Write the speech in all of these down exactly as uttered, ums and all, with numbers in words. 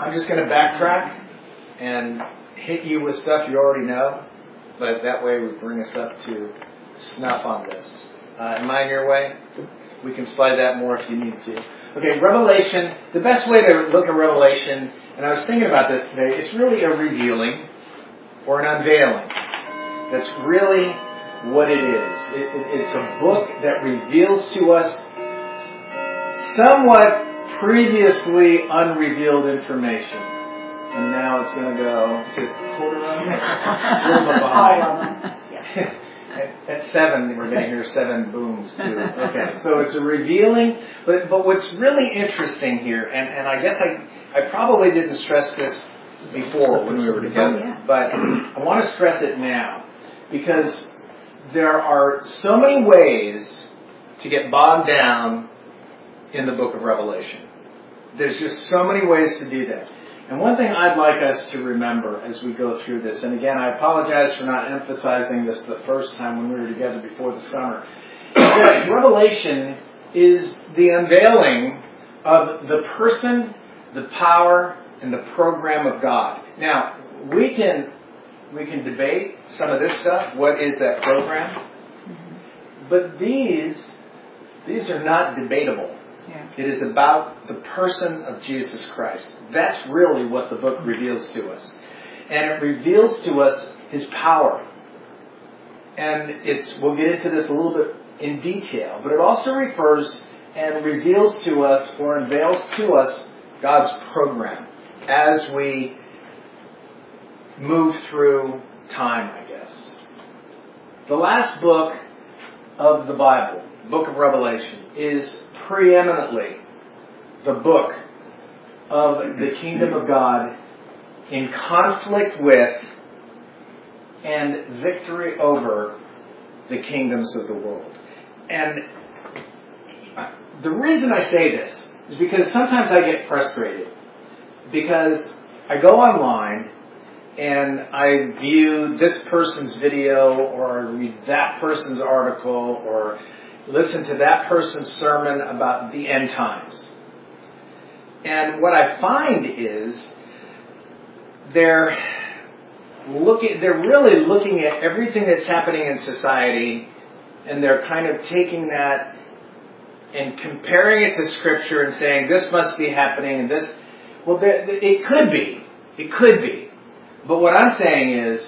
I'm just going to backtrack and hit you with stuff you already know, but that way we bring us up to snuff on this. Uh, am I in your way? We can slide that more if you need to. Okay, Revelation, the best way to look at Revelation, and I was thinking about this today, it's really a revealing or an unveiling. That's really what it is. It, it, it's a book that reveals to us somewhat previously unrevealed information. And now it's going to go, is it quarter of a little bit behind. At, at seven, we're going to hear seven booms too. Okay, so it's a revealing, but but what's really interesting here, and, and I guess I, I probably didn't stress this before when we were together, but I want to stress it now, because there are so many ways to get bogged down in the book of Revelation. There's just so many ways to do that. And one thing I'd like us to remember as we go through this, and again, I apologize for not emphasizing this the first time when we were together before the summer, is that Revelation is the unveiling of the person, the power, and the program of God. Now, we can we can debate some of this stuff. What is that program? But these these are not debatable. Yeah. It is about the person of Jesus Christ. That's really what the book reveals to us. And it reveals to us His power. And it's we'll get into this a little bit in detail, but it also refers and reveals to us or unveils to us God's program as we move through time, I guess. The last book of the Bible, book of Revelation, is preeminently the book of the kingdom of God in conflict with and victory over the kingdoms of the world. And the reason I say this is because sometimes I get frustrated because I go online and I view this person's video or read that person's article or listen to that person's sermon about the end times. And what I find is they're looking, they're really looking at everything that's happening in society, and they're kind of taking that and comparing it to Scripture and saying, this must be happening, and this, well, it could be. It could be. But what I'm saying is,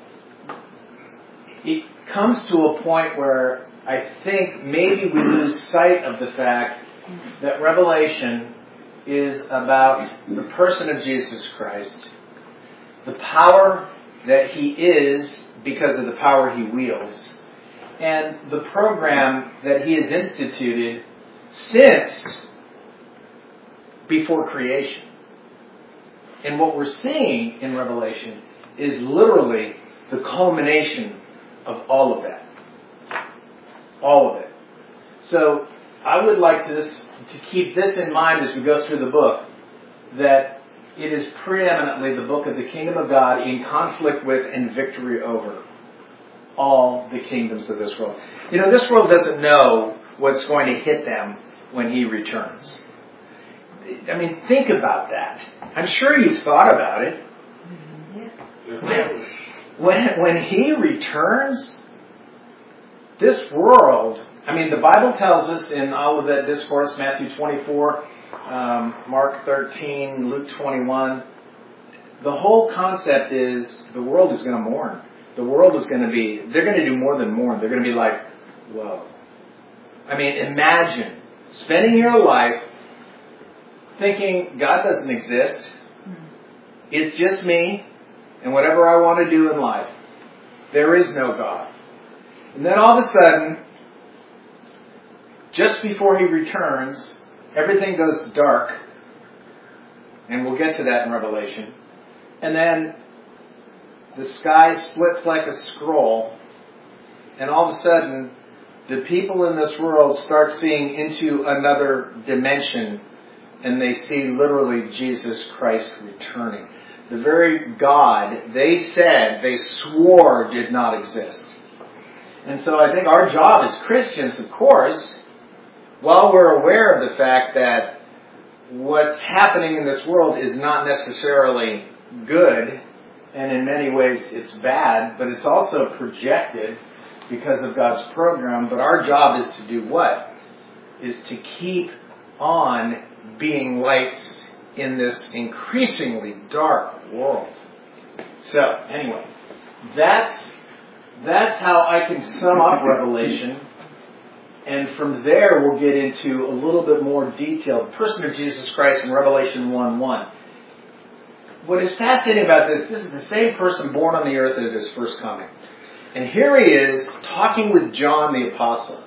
it comes to a point where I think maybe we lose sight of the fact that Revelation is about the person of Jesus Christ, the power that He is because of the power He wields, and the program that He has instituted since before creation. And what we're seeing in Revelation is literally the culmination of all of that. All of it. So I would like to, this, to keep this in mind as we go through the book, that it is preeminently the book of the kingdom of God in conflict with and victory over all the kingdoms of this world. You know, this world doesn't know what's going to hit them when He returns. I mean, think about that. I'm sure you've thought about it. When, when, when He returns, this world, I mean, the Bible tells us in Olivet Discourse, Matthew twenty-four, um, Mark thirteen, Luke twenty-one, the whole concept is the world is going to mourn. The world is going to be, they're going to do more than mourn. They're going to be like, whoa. I mean, imagine spending your life thinking God doesn't exist. It's just me and whatever I want to do in life. There is no God. And then all of a sudden, just before He returns, everything goes dark. And we'll get to that in Revelation. And then the sky splits like a scroll. And all of a sudden, the people in this world start seeing into another dimension. And they see literally Jesus Christ returning. The very God they said, they swore did not exist. And so I think our job as Christians, of course, while we're aware of the fact that what's happening in this world is not necessarily good, and in many ways it's bad, but it's also projected because of God's program. But our job is to do what? Is to keep on being lights in this increasingly dark world. So, anyway, that's that's how I can sum up Revelation. And from there, we'll get into a little bit more detail. The person of Jesus Christ in Revelation one one. What is fascinating about this, this is the same person born on the earth at his first coming. And here he is talking with John the Apostle.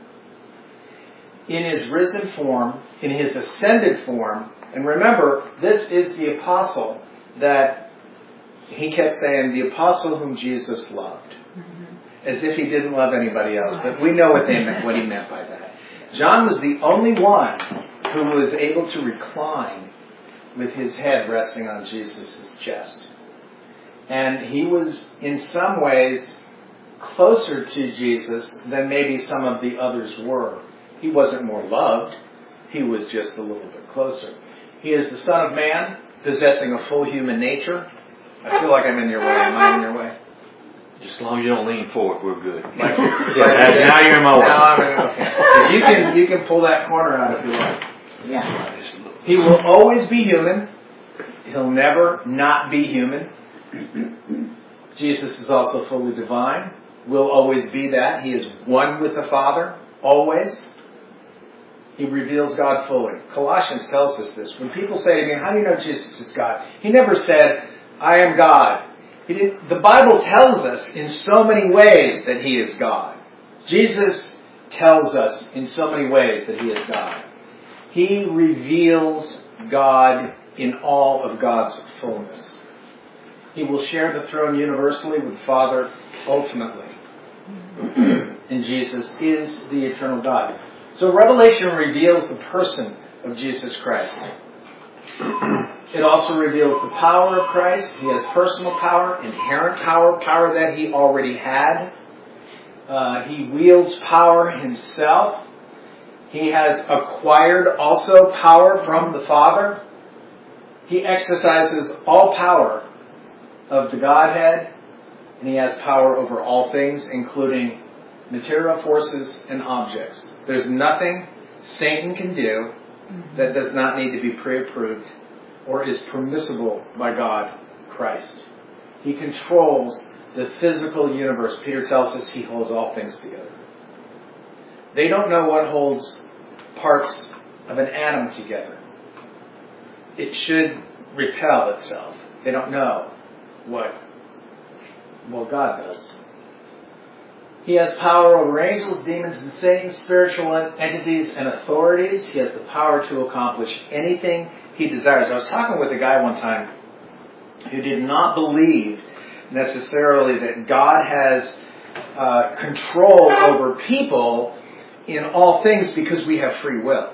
In his risen form, in his ascended form. And remember, this is the apostle that he kept saying, the apostle whom Jesus loved. As if he didn't love anybody else. But we know what, they meant, what he meant by that. John was the only one who was able to recline with his head resting on Jesus' chest. And he was, in some ways, closer to Jesus than maybe some of the others were. He wasn't more loved. He was just a little bit closer. He is the Son of Man, possessing a full human nature. I feel like I'm in your way. Am I in your way? Just as long as you don't lean forward, we're good. Like, yeah, now you're in my way. Now I'm in, okay. You can, you can pull that corner out if you like. Yeah. He will always be human. He'll never not be human. Jesus is also fully divine. Will always be that. He is one with the Father. Always. He reveals God fully. Colossians tells us this. When people say to me, how do you know Jesus is God? He never said, I am God. He didn't, the Bible tells us in so many ways that He is God. Jesus tells us in so many ways that He is God. He reveals God in all of God's fullness. He will share the throne universally with Father ultimately. And Jesus is the eternal God. So Revelation reveals the person of Jesus Christ. It also reveals the power of Christ. He has personal power, inherent power, power that He already had. Uh, he wields power Himself. He has acquired also power from the Father. He exercises all power of the Godhead, and He has power over all things, including material forces and objects. There's nothing Satan can do that does not need to be pre-approved or is permissible by God, Christ. He controls the physical universe. Peter tells us He holds all things together. They don't know what holds parts of an atom together. It should repel itself. They don't know what, well, God does. He has power over angels, demons, and Satan, spiritual entities, and authorities. He has the power to accomplish anything He desires. I was talking with a guy one time who did not believe necessarily that God has uh, control over people in all things because we have free will.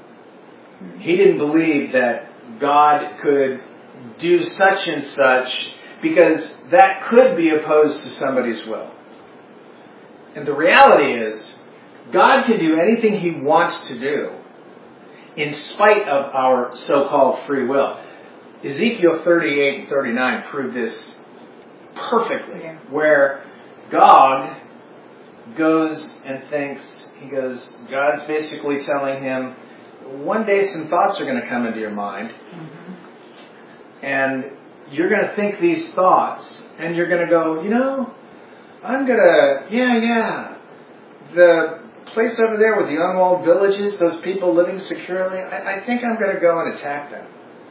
He didn't believe that God could do such and such because that could be opposed to somebody's will. And the reality is, God can do anything He wants to do in spite of our so-called free will. Ezekiel thirty-eight and thirty-nine prove this perfectly. Yeah. Where God goes and thinks, he goes, God's basically telling him, one day some thoughts are going to come into your mind. Mm-hmm. And you're going to think these thoughts. And you're going to go, you know, I'm going to, yeah, yeah. The place over there with the unwalled villages, those people living securely, I, I think I'm going to go and attack them.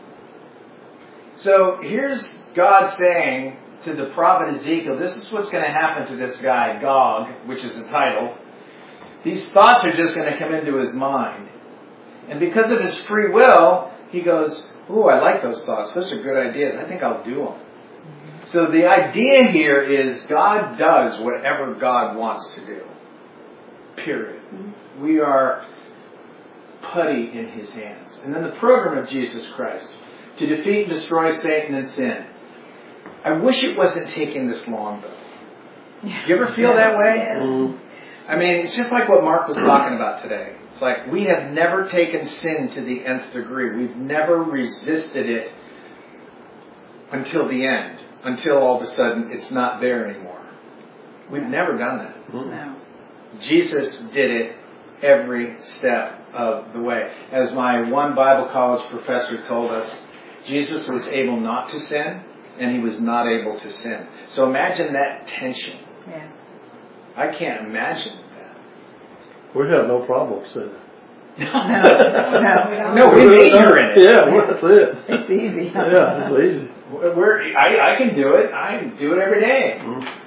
So here's God saying to the prophet Ezekiel, this is what's going to happen to this guy, Gog, which is the title. These thoughts are just going to come into his mind. And because of his free will, he goes, ooh, I like those thoughts. Those are good ideas. I think I'll do them. So the idea here is God does whatever God wants to do. Period. Mm-hmm. We are putty in His hands. And then the program of Jesus Christ to defeat and destroy Satan and sin. I wish it wasn't taking this long, though. Do you ever feel that way? Mm-hmm. I mean, it's just like what Mark was talking about today. It's like we have never taken sin to the nth degree. We've never resisted it until the end, until all of a sudden it's not there anymore. We've never done that. No. Jesus did it every step of the way. As my one Bible college professor told us, Jesus was able not to sin, and he was not able to sin. So imagine that tension. Yeah. I can't imagine that. We have no problem sinning. No, no, we don't. No, we major in it. Yeah, well, that's it. It's easy. Yeah, it's easy. We're, I, I can do it. I do it every day. Mm-hmm.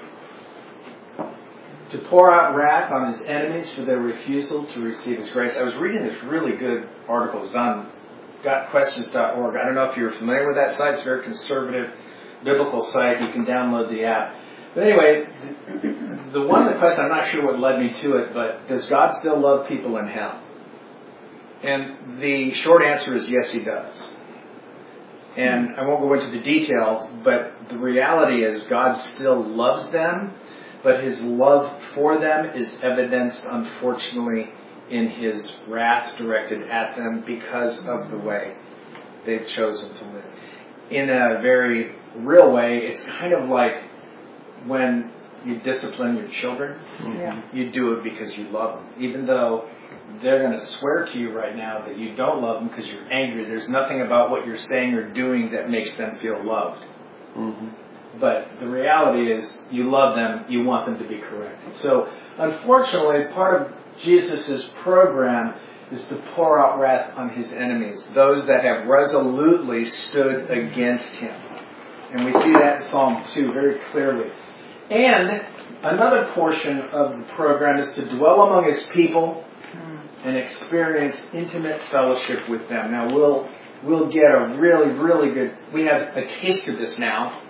To pour out wrath on his enemies for their refusal to receive his grace. I was reading this really good article. It was on got questions dot org. I don't know if you're familiar with that site. It's a very conservative biblical site. You can download the app. But anyway, the, the one of the questions, I'm not sure what led me to it, but does God still love people in hell? And the short answer is yes, he does. And I won't go into the details, but the reality is God still loves them, but his love for them is evidenced, unfortunately, in his wrath directed at them because of the way they've chosen to live. In a very real way, it's kind of like when you discipline your children. Yeah. You do it because you love them. Even though they're going to swear to you right now that you don't love them because you're angry. There's nothing about what you're saying or doing that makes them feel loved. Mm-hmm. But the reality is you love them, you want them to be corrected. So, unfortunately, part of Jesus' program is to pour out wrath on his enemies, those that have resolutely stood against him. And we see that in Psalm two very clearly. And another portion of the program is to dwell among his people and experience intimate fellowship with them. Now, we'll we'll get a really, really good... We have a taste of this now,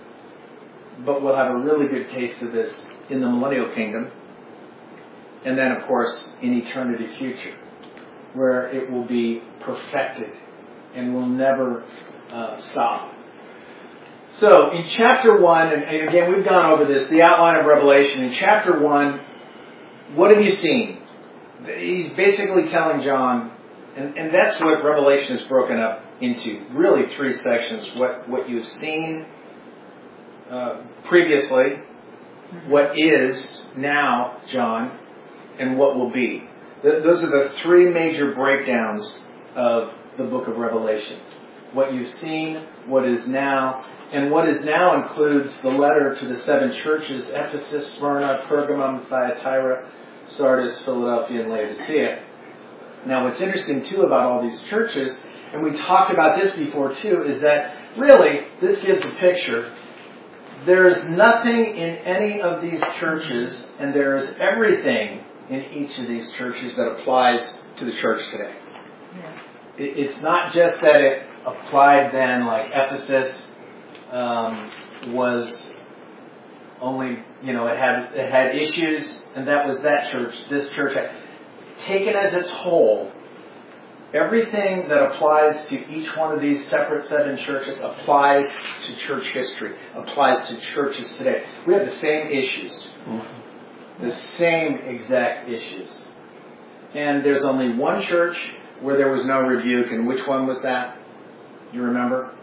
but we'll have a really good taste of this in the millennial kingdom. And then, of course, in eternity future, where it will be perfected and will never uh, stop. So, in chapter one, and, and again, we've gone over this, the outline of Revelation. In chapter one, what have you seen? He's basically telling John, and, and that's what Revelation is broken up into, really three sections. What, what you've seen uh, previously, what is now, John, and what will be. Th- those are the three major breakdowns of the book of Revelation. What you've seen, what is now, and what is now includes the letter to the seven churches, Ephesus, Smyrna, Pergamum, Thyatira, Sardis, Philadelphia, and Laodicea. Now, what's interesting, too, about all these churches, and we talked about this before, too, is that really, this gives a picture. There's nothing in any of these churches, and there is everything in each of these churches that applies to the church today. Yeah. It, it's not just that it applied then, like Ephesus um, was only, you know, it had it had issues, and that was that church. This church, had, taken as its whole, everything that applies to each one of these separate seven churches applies to church history, applies to churches today. We have the same issues, mm-hmm. the same exact issues. And there's only one church where there was no rebuke, and which one was that? You remember?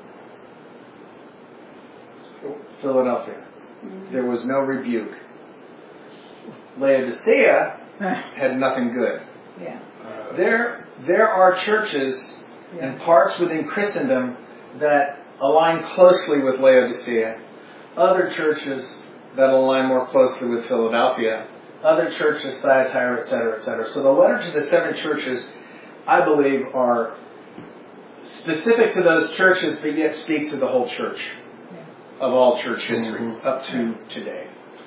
Philadelphia. Mm-hmm. There was no rebuke. Laodicea had nothing good. Yeah. Uh, there, there are churches yeah. and parts within Christendom that align closely with Laodicea. Other churches that align more closely with Philadelphia. Other churches, Thyatira, et cetera, et cetera. So the letter to the seven churches, I believe, are specific to those churches, but yet speak to the whole church yeah. of all church history mm-hmm. up to today.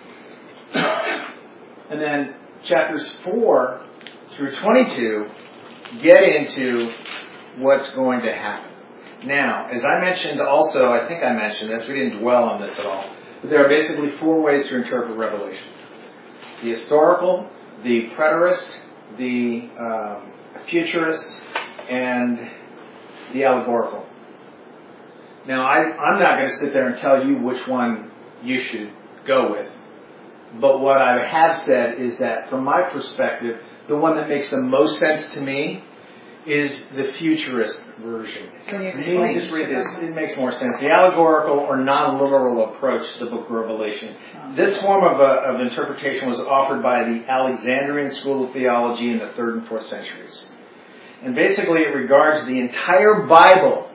And then chapters four through twenty-two get into what's going to happen. Now, as I mentioned also, I think I mentioned this, we didn't dwell on this at all, but there are basically four ways to interpret Revelation. The historical, the preterist, the um, futurist, and the allegorical. Now, I, I'm not going to sit there and tell you which one you should go with. But what I have said is that from my perspective, the one that makes the most sense to me is the futurist version. Can you Let explain? me just read this. It makes more sense. The allegorical or non-literal approach to the book of Revelation. This form of, uh, of interpretation was offered by the Alexandrian School of Theology in the third and fourth centuries. And basically it regards the entire Bible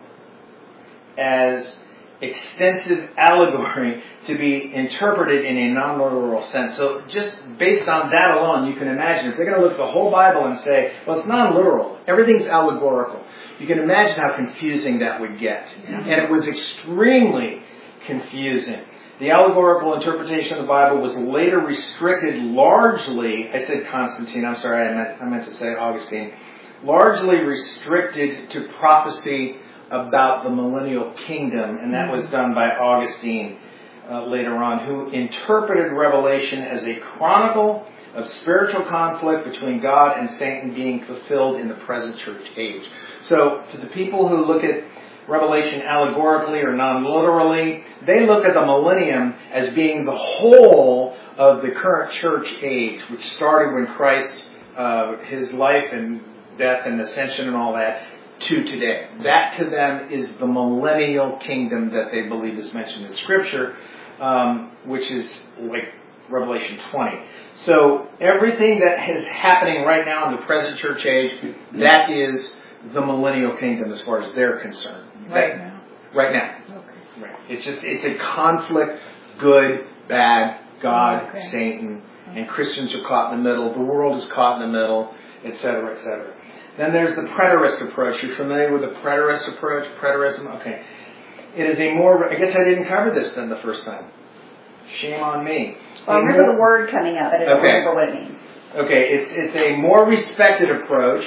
as extensive allegory to be interpreted in a non-literal sense. So just based on that alone, you can imagine if they're going to look at the whole Bible and say, well, it's non-literal. Everything's allegorical. You can imagine how confusing that would get. And it was extremely confusing. The allegorical interpretation of the Bible was later restricted largely, I said Constantine, I'm sorry, I meant, I meant to say Augustine, largely restricted to prophecy about the millennial kingdom, and that was done by Augustine uh, later on, who interpreted Revelation as a chronicle of spiritual conflict between God and Satan being fulfilled in the present church age. So, for the people who look at Revelation allegorically or non-literally, they look at the millennium as being the whole of the current church age, which started when Christ, uh, his life and death and ascension and all that, to today. That to them is the millennial kingdom that they believe is mentioned in Scripture, um, which is like Revelation twenty. So everything that is happening right now in the present church age, that is the millennial kingdom as far as they're concerned. Right that, now. Right now. Okay. Right. It's just it's a conflict, good, bad, God, Okay. Satan, and Christians are caught in the middle. The world is caught in the middle, et cetera, et cetera. Then there's the preterist approach. You're familiar with the preterist approach? Preterism? Okay. It is a more, I guess I didn't cover this then the first time. Shame on me. Well, I remember more, the word coming up, but I don't okay. remember what it means. Okay, it's it's a more respected approach,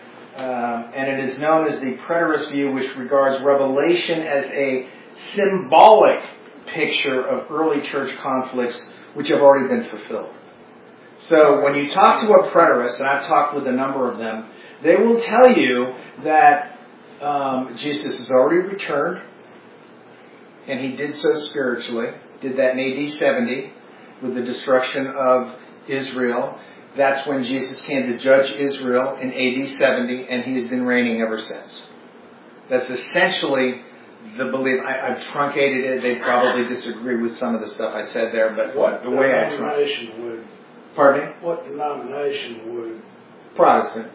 um, and it is known as the preterist view, which regards Revelation as a symbolic picture of early church conflicts which have already been fulfilled. So when you talk to a preterist, and I've talked with a number of them, they will tell you that um, Jesus has already returned, and he did so spiritually. Did that in A D seventy with the destruction of Israel. That's when Jesus came to judge Israel in A D seventy, and he's been reigning ever since. That's essentially the belief. I, I've truncated it. They probably disagree with some of the stuff I said there, but what the way I denomination would? Pardon me? What denomination would? Protestant.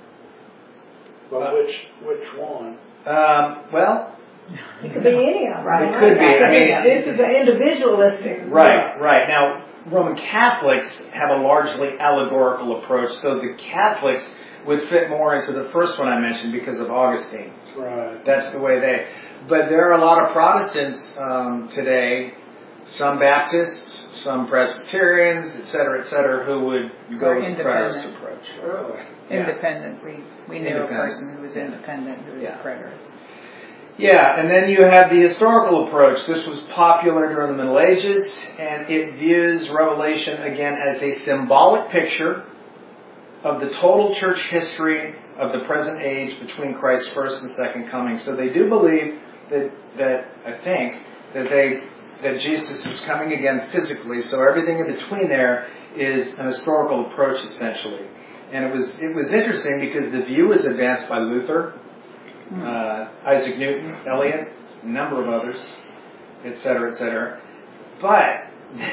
But which which one? Um, well, it could be any of them, right? It could be. I mean, this is an individualistic. Right, right. Now, Roman Catholics have a largely allegorical approach, so the Catholics would fit more into the first one I mentioned because of Augustine. Right. That's the way they. But there are a lot of Protestants um, today, some Baptists, some Presbyterians, et cetera, et cetera, who would go Or with the preterist approach. Really? Yeah. Independent. We we knew Independent. a person who was independent who was Yeah. a preterist. Yeah, and then you have the historical approach. This was popular during the Middle Ages, and it views Revelation again as a symbolic picture of the total church history of the present age between Christ's first and second coming. So they do believe that, that I think, that they that Jesus is coming again physically. So everything in between there is an historical approach, essentially. And it was it was interesting because the view was advanced by Luther, uh, Isaac Newton, Eliot, a number of others, et cetera, et cetera. But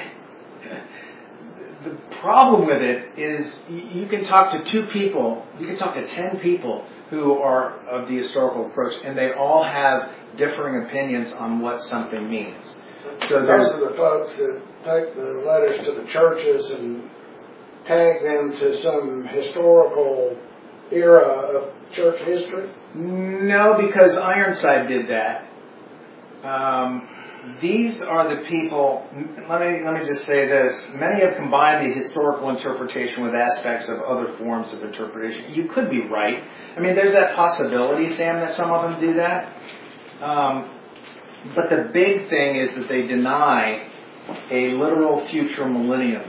the problem with it is you can talk to two people, you can talk to ten people who are of the historical approach, and they all have differing opinions on what something means. So those are the folks that take the letters to the churches and tag them to some historical era of church history? No, because Ironside did that. Um, these are the people. Let me let me just say this: many have combined the historical interpretation with aspects of other forms of interpretation. You could be right. I mean, there's that possibility, Sam, that some of them do that. Um, but the big thing is that they deny a literal future millennium.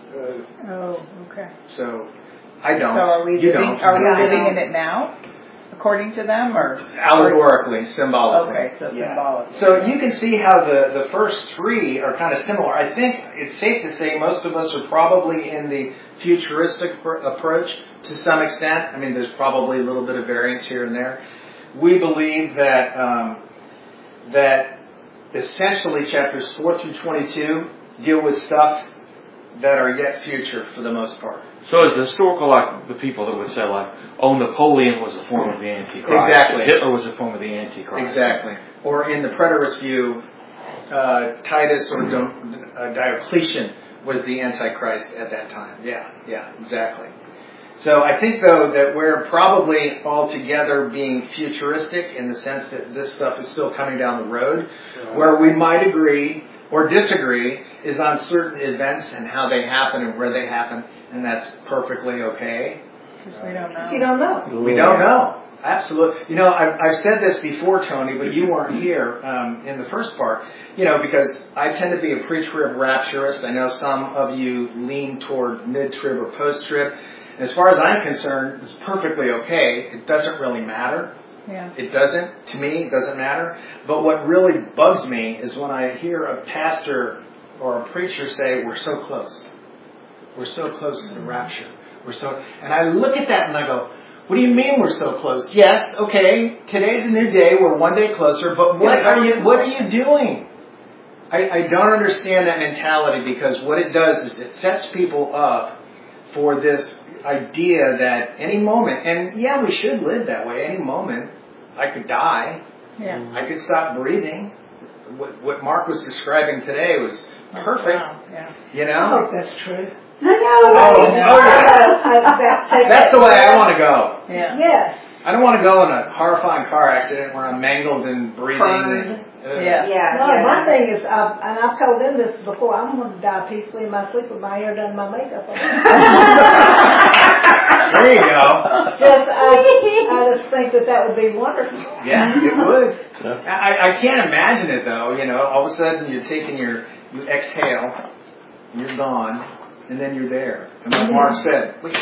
Uh, Oh, okay. So I don't. So are we you living? don't. Are we Yeah, I living don't. in it now? according to them, or allegorically, symbolically. Okay, so Yeah. symbolically. So you can see how the, the first three are kind of similar. I think it's safe to say most of us are probably in the futuristic pr- approach to some extent. I mean, there's probably a little bit of variance here and there. We believe that um, that essentially chapters four through twenty-two deal with stuff that are yet future for the most part. So is the historical like the people that would say like, oh, Napoleon was a form of the Antichrist. Exactly. Hitler was a form of the Antichrist. Exactly. Or in the preterist view, uh, Titus or Di- uh, Diocletian was the Antichrist at that time. Yeah, yeah, exactly. So I think, though, that we're probably altogether being futuristic in the sense that this stuff is still coming down the road. Where we might agree or disagree is on certain events and how they happen and where they happen, and that's perfectly okay. Because we don't know. You don't know. We don't know. Absolutely. You know, I've, I've said this before, Tony, but you weren't here um, in the first part. You know, because I tend to be a pre-trib rapturist. I know some of you lean toward mid-trib or post-trib. As far as I'm concerned, it's perfectly okay. It doesn't really matter. Yeah. It doesn't, to me, it doesn't matter. But what really bugs me is when I hear a pastor or a preacher say, we're so close. We're so close to the rapture. We're so, and I look at that and I go, what do you mean we're so close? Yes, okay, today's a new day, we're one day closer, but what are you, what are you doing? I, I don't understand that mentality, because what it does is it sets people up for this idea that any moment, and yeah, we should live that way, any moment, I could die. Yeah. I could stop breathing. What, what Mark was describing today was perfect. Wow. Yeah. You Oh, know? that's true. I know. Oh, right? oh, yeah. I was about to take That's that. the way I want to go. Yeah. Yes. I don't want to go in a horrifying car accident where I'm mangled and breathing. Burned. And, uh, Yeah. Yeah. No, yeah. my thing is, uh, and I've told them this before, I'm going to die peacefully in my sleep with my hair done and my makeup on. There you go. Just, I, I just think that that would be wonderful. Yeah, it would. Yeah. I, I can't imagine it though. You know, all of a sudden you're taking your, you exhale, you're gone, and then you're there. And like Mark said, wait.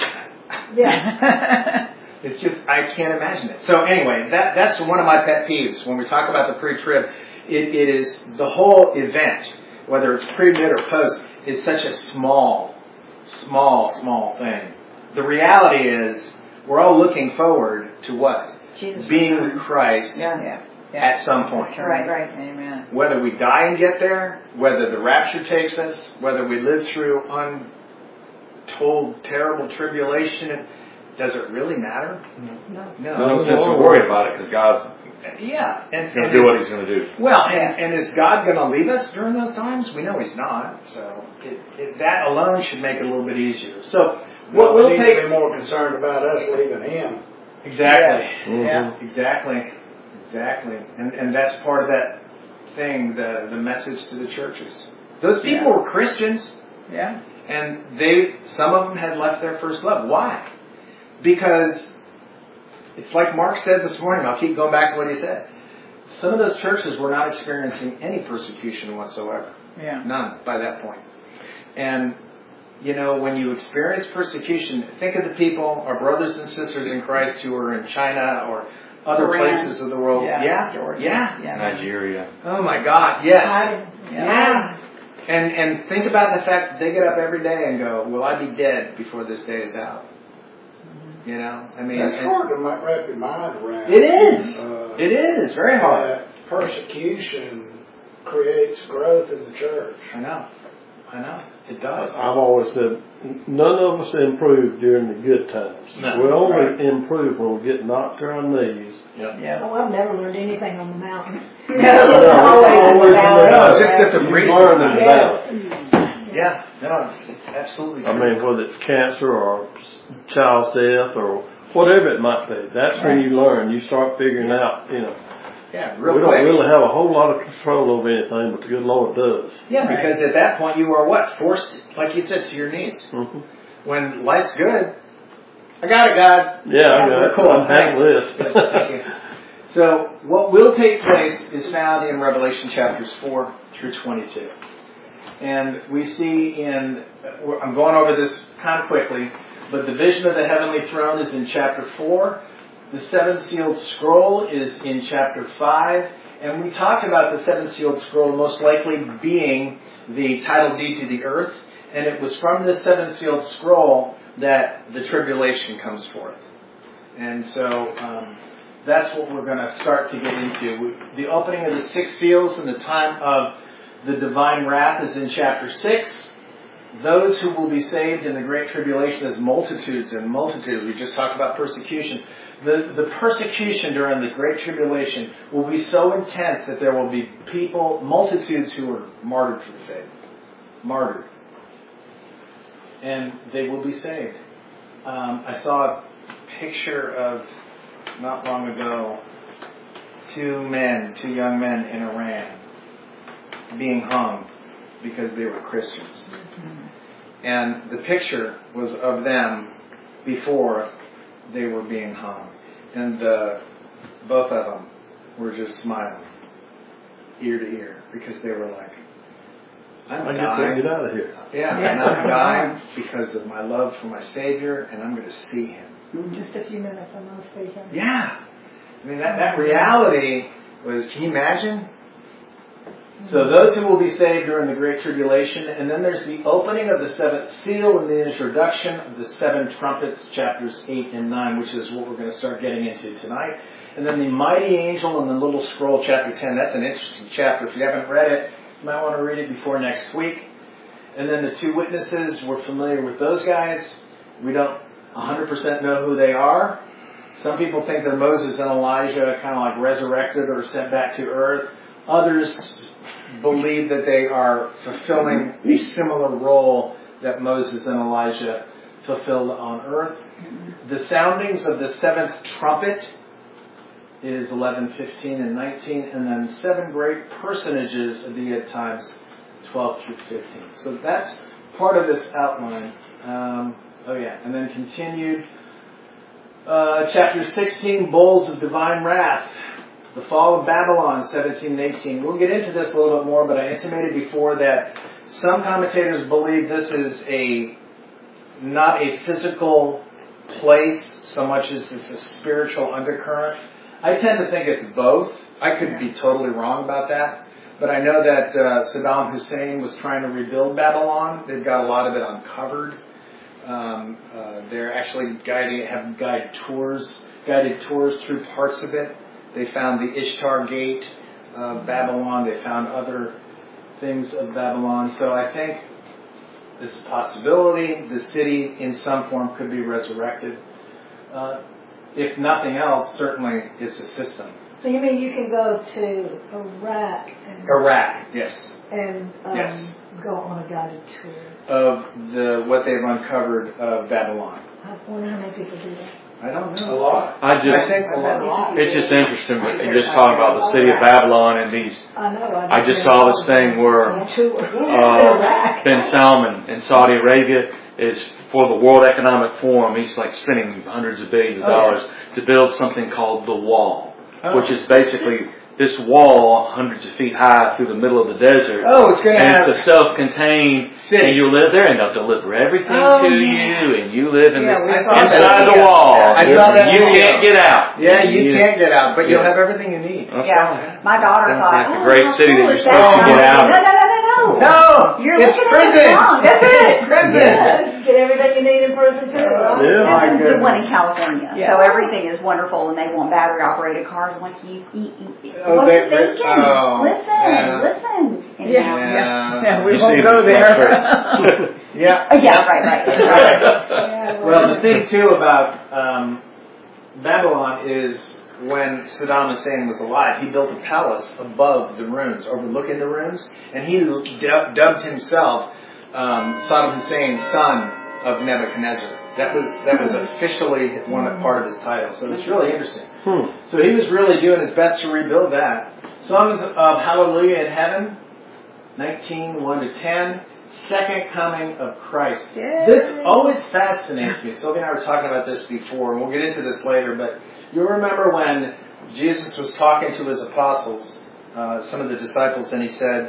Yeah. It's just, I can't imagine it. So anyway, that that's one of my pet peeves. When we talk about the pre-trib, it, it is the whole event, whether it's pre, mid, or post, is such a small, small, small thing. The reality is, we're all looking forward to what? Jesus Being with Christ Yeah. Yeah. Yeah. at some point. Right, right. Amen. Whether we die and get there, whether the rapture takes us, whether we live through untold, terrible tribulation, does it really matter? No. No. No sense to worry about it because God's Yeah. And, going and to do is- what He's going to do. Well, and, and is God going to leave us during those times? We know He's not. So it, it, that alone should make it a little bit easier. So what Well, we we'll need to take... be more concerned about us leaving Him. Exactly. Mhm. Yeah. Exactly. Exactly. And and that's part of that thing, the, the message to the churches. Those people Yeah. were Christians, Yeah. and they some of them had left their first love. Why? Because it's like Mark said this morning. I'll keep going back to what he said. Some of those churches were not experiencing any persecution whatsoever. Yeah. None by that point. And, you know, when you experience persecution, think of the people, our brothers and sisters in Christ who are in China or other Iran. places of the world. Yeah. Yeah. Georgia. Yeah. Yeah. Nigeria. Oh my God. Yes. I- Yeah. yeah. And and think about the fact that they get up every day and go, will I be dead before this day is out? You know, I mean, That's and- hard to ma- wrap your mind around. it is. Uh, It is very hard. that persecution creates growth in the church. I know. I know. It does. I've always said, none of us improve during the good times. No. We only Right. improve when we get knocked to our knees. Yeah. Oh, I've never learned anything on the mountain. No, it's always in the valley. No, just at the You breeze. learn in the Yes. valley. Yeah. No, it's, it's absolutely I true. mean, whether it's cancer or child's death or whatever it might be, that's when you learn. You start figuring out, you know, yeah, we real don't quick. really have a whole lot of control over anything, but the good Lord does. Yeah, Right. because at that point you are what? Forced, like you said, to your knees. Mm-hmm. When life's good, I got it, God. Yeah, I got it. Cool. I'm Thanks. handling this. Good, thank you. So what will take place is found in Revelation chapters four through twenty-two. And we see in, I'm going over this kind of quickly, but the vision of the heavenly throne is in chapter four. The seven sealed scroll is in chapter five. And we talked about the seven sealed scroll most likely being the title deed to the earth. And it was from the seven sealed scroll that the tribulation comes forth. And so um, that's what we're going to start to get into. The opening of the six seals and the time of the divine wrath is in chapter six. Those who will be saved in the Great Tribulation is multitudes and multitudes. We just talked about persecution. The, the persecution during the Great Tribulation will be so intense that there will be people, multitudes who are martyred for the faith. Martyred. And they will be saved. Um, I saw a picture of, not long ago, two men, two young men in Iran being hung because they were Christians. And the picture was of them before they were being hung. And the, both of them were just smiling, ear to ear, because they were like, I'm I dying. get get out of here. Yeah, and I'm dying because of my love for my Savior, and I'm going to see Him. Just a few minutes, I'm going to see him. Yeah. I mean, that, that reality was, can you imagine? So those who will be saved during the Great Tribulation, and then there's the opening of the seventh seal and the introduction of the seven trumpets, chapters eight and nine, which is what we're going to start getting into tonight. And then the mighty angel and the little scroll, chapter ten. That's an interesting chapter. If you haven't read it, you might want to read it before next week. And then the two witnesses, we're familiar with those guys. We don't one hundred percent know who they are. Some people think they're Moses and Elijah, kind of like resurrected or sent back to earth. Others believe that they are fulfilling a similar role that Moses and Elijah fulfilled on earth. The soundings of the seventh trumpet is eleven, fifteen, and nineteen, and then seven great personages of the end times, twelve through fifteen. So that's part of this outline. Um, oh yeah, and then continued. Uh, chapter sixteen, Bowls of Divine Wrath. The Fall of Babylon, seventeen and eighteen. We'll get into this a little bit more, but I intimated before that some commentators believe this is a not a physical place so much as it's a spiritual undercurrent. I tend to think it's both. I could be totally wrong about that. But I know that uh, Saddam Hussein was trying to rebuild Babylon. They've got a lot of it uncovered. Um, uh, they're actually guiding, have guided tours, guided tours through parts of it. They found the Ishtar Gate of Babylon. They found other things of Babylon. So I think there's a possibility the city in some form could be resurrected. Uh, if nothing else, certainly it's a system. So you mean you can go to Iraq and, Iraq, yes. and um, Yes. go on a guided tour? Of the what they've uncovered of Babylon. I wonder how many people do that. I don't know. A lot. I just, I think a lot. it's just interesting, but you're just talking about the city of Babylon and these, I know. I just saw this thing where On tour. uh, Iraq. Ben Salman in Saudi Arabia is for the World Economic Forum. He's like spending hundreds of billions of Oh, yeah. dollars to build something called the Wall, Oh. which is basically this wall hundreds of feet high through the middle of the desert. Oh, it's going to And have it's a self-contained city. and you live there and they'll deliver everything Oh, to yeah. you and you live in Yeah, this we saw inside that. the wall. I saw that You video. can't get out. Yeah, you can't get out, but you'll Yeah. have everything you need. That's Yeah, right. my daughter Sounds thought, like a oh, great how city cool that is you're supposed to that? get out No, of. no, no, no, no. No, You're it's looking at prison. it wrong. That's it. Prison. Yes, get everything you need in prison too, right? Yeah. This my is the goodness. one in California. Yeah. So everything is wonderful, and they want battery-operated cars. I'm like, you, you, you Oh, what they- are you thinking? oh, listen, yeah. listen. And Yeah. now- Yeah. Yeah, we You won't see go this there. much Yeah. Oh, yeah, right, right. right. Yeah, Well, the thing too about um, Babylon is when Saddam Hussein was alive, he built a palace above the ruins, overlooking the ruins, and he du- dubbed himself um, Saddam Hussein, son of Nebuchadnezzar. That was that was officially one part of his title. So it's really interesting. Hmm. So he was really doing his best to rebuild that. Songs of Hallelujah in Heaven, nineteen, one to ten. Second coming of Christ. Yay. This always fascinates me. Sylvia and I were talking about this before, and we'll get into this later, but you remember when Jesus was talking to his apostles, uh, some of the disciples, and he said,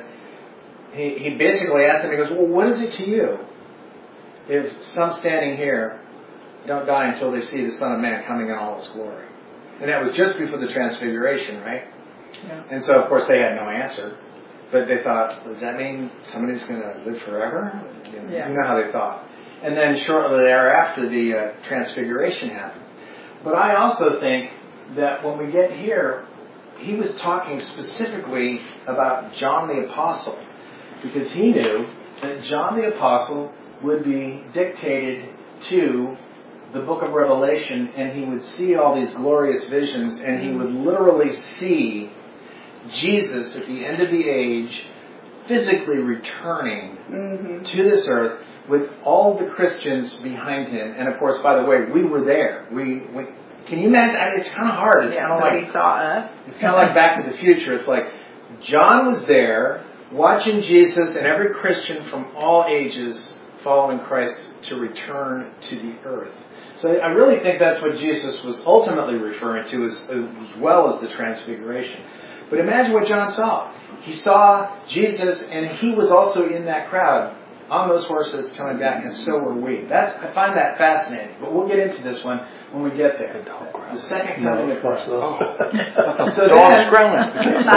he, he basically asked them, he goes, well, what is it to you if some standing here don't die until they see the Son of Man coming in all his glory? And that was just before the Transfiguration, right? Yeah. And so, of course, they had no answer. But they thought, does that mean somebody's going to live forever? You know, Yeah. you know how they thought. And then shortly thereafter, the uh, Transfiguration happened. But I also think that when we get here, he was talking specifically about John the Apostle, because he knew that John the Apostle would be dictated to the book of Revelation, and he would see all these glorious visions, and he would literally see Jesus at the end of the age physically returning Mm-hmm. to this earth with all the Christians behind him. And of course, by the way, we were there. We, we can you imagine? I mean, it's kind of hard. It's Yeah, kind of nobody like saw us. it's kind of like Back to the Future. It's like John was there watching Jesus and every Christian from all ages following Christ to return to the earth. So I really think that's what Jesus was ultimately referring to, as, as well as the Transfiguration. But imagine what John saw. He saw Jesus, and he was also in that crowd on those horses coming back, and so were we. That's I find that fascinating. But we'll get into this one when we get there. The second coming of Christ. Oh. So Dog's then, growling.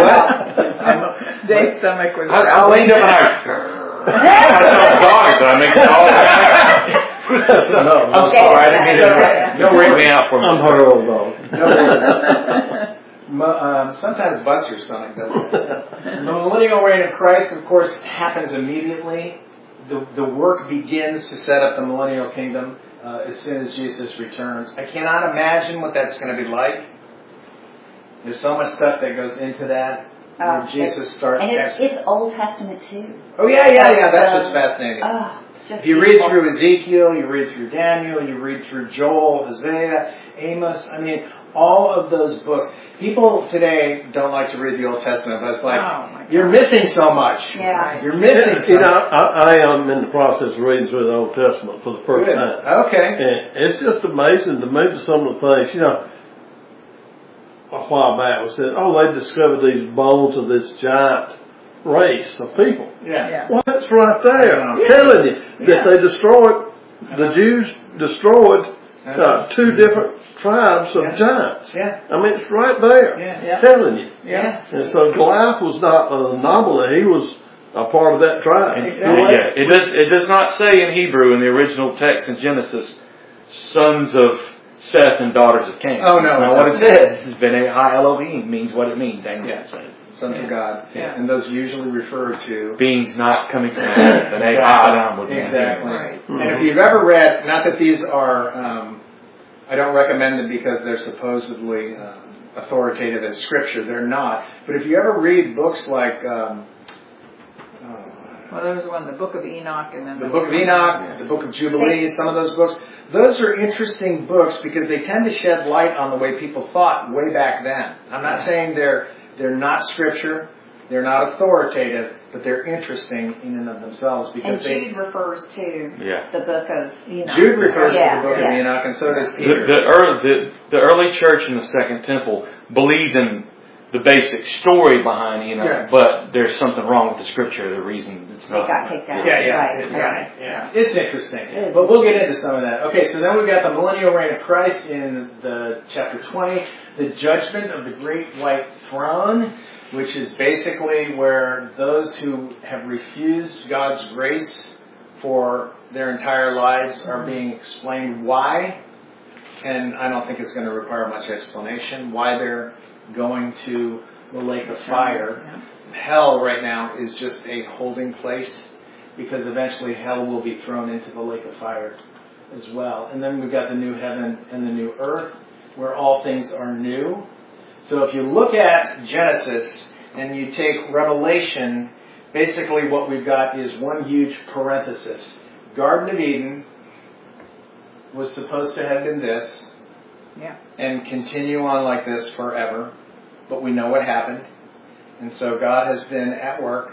what? Dave's stomach was I, I growling. leaned up and I, I saw a dog, but I make the dog. No, I'm sorry, I didn't mean to. Don't ring me out for me. I'm her old dog. No worries. Mo- um, sometimes bust your stomach, doesn't it? The millennial reign of Christ, of course, happens immediately. The, the work begins to set up the millennial kingdom uh, as soon as Jesus returns. I cannot imagine what that's going to be like. There's so much stuff that goes into that. Uh, When Jesus starts. And it's, ex- it's Old Testament too. oh yeah, yeah, yeah. That's what's fascinating. Oh, just If you read beautiful. through Ezekiel, you read through Daniel, you read through Joel, Hosea, Amos, I mean, all of those books. People today don't like to read the Old Testament, but it's like, Oh, my you're missing so much. Yeah. You're missing so You know, much. I, I am in the process of reading through the Old Testament for the first Good. time. Okay. And it's just amazing to me to some of the things, you know, a while back we said, oh, they discovered these bones of this giant race of people. Yeah. Yeah. Well, that's right there. Yeah. I'm telling you that they destroyed, the Jews destroyed uh, two different tribes of Yeah. giants. Yeah. I mean, it's right there. Yeah. Yeah. Telling you. Yeah. And so Goliath was not an anomaly. He was a part of that tribe. Yeah, it does. It does not say in Hebrew in the original text in Genesis, sons of Seth and daughters of Cain. Oh, no, Now, it what it doesn't. says is B'nai Ha Elohim means what it means. Ain't Yeah. it? Sons of God. Yeah. And those usually refer to... Beings not coming from B'nai Ha Adam would be. Exactly. Right. And if you've ever read, not that these are, um, I don't recommend them because they're supposedly uh, authoritative as scripture. They're not. But if you ever read books like um, uh, Well, there was one, the Book of Enoch, and then the Book of Enoch, the Book of Jubilee, some of those books, those are interesting books because they tend to shed light on the way people thought way back then. I'm not saying they're they're not scripture, they're not authoritative, but they're interesting in and of themselves because And they. Jude refers to Yeah. the book of Enoch. Jude refers Yeah, to the Book yeah. of Enoch, and so does The, Peter. the, early, the, the early church in the Second Temple believed in the basic story behind Enoch, Yeah. but there's something wrong with the scripture, the reason it's They not. got kicked out. Yeah, yeah, Right, yeah, right. yeah. It's interesting, is. but we'll get into some of that. Okay, so then we've got the millennial reign of Christ in the chapter twenty, the judgment of the great white throne, which is basically where those who have refused God's grace for their entire lives are being explained why, and I don't think it's going to require much explanation why they're going to the lake of fire. Hell right now is just a holding place because eventually hell will be thrown into the lake of fire as well. And then we've got the new heaven and the new earth where all things are new. So if you look at Genesis and you take Revelation, basically what we've got is one huge parenthesis. Garden of Eden was supposed to have been this Yeah. and continue on like this forever. But we know what happened. And so God has been at work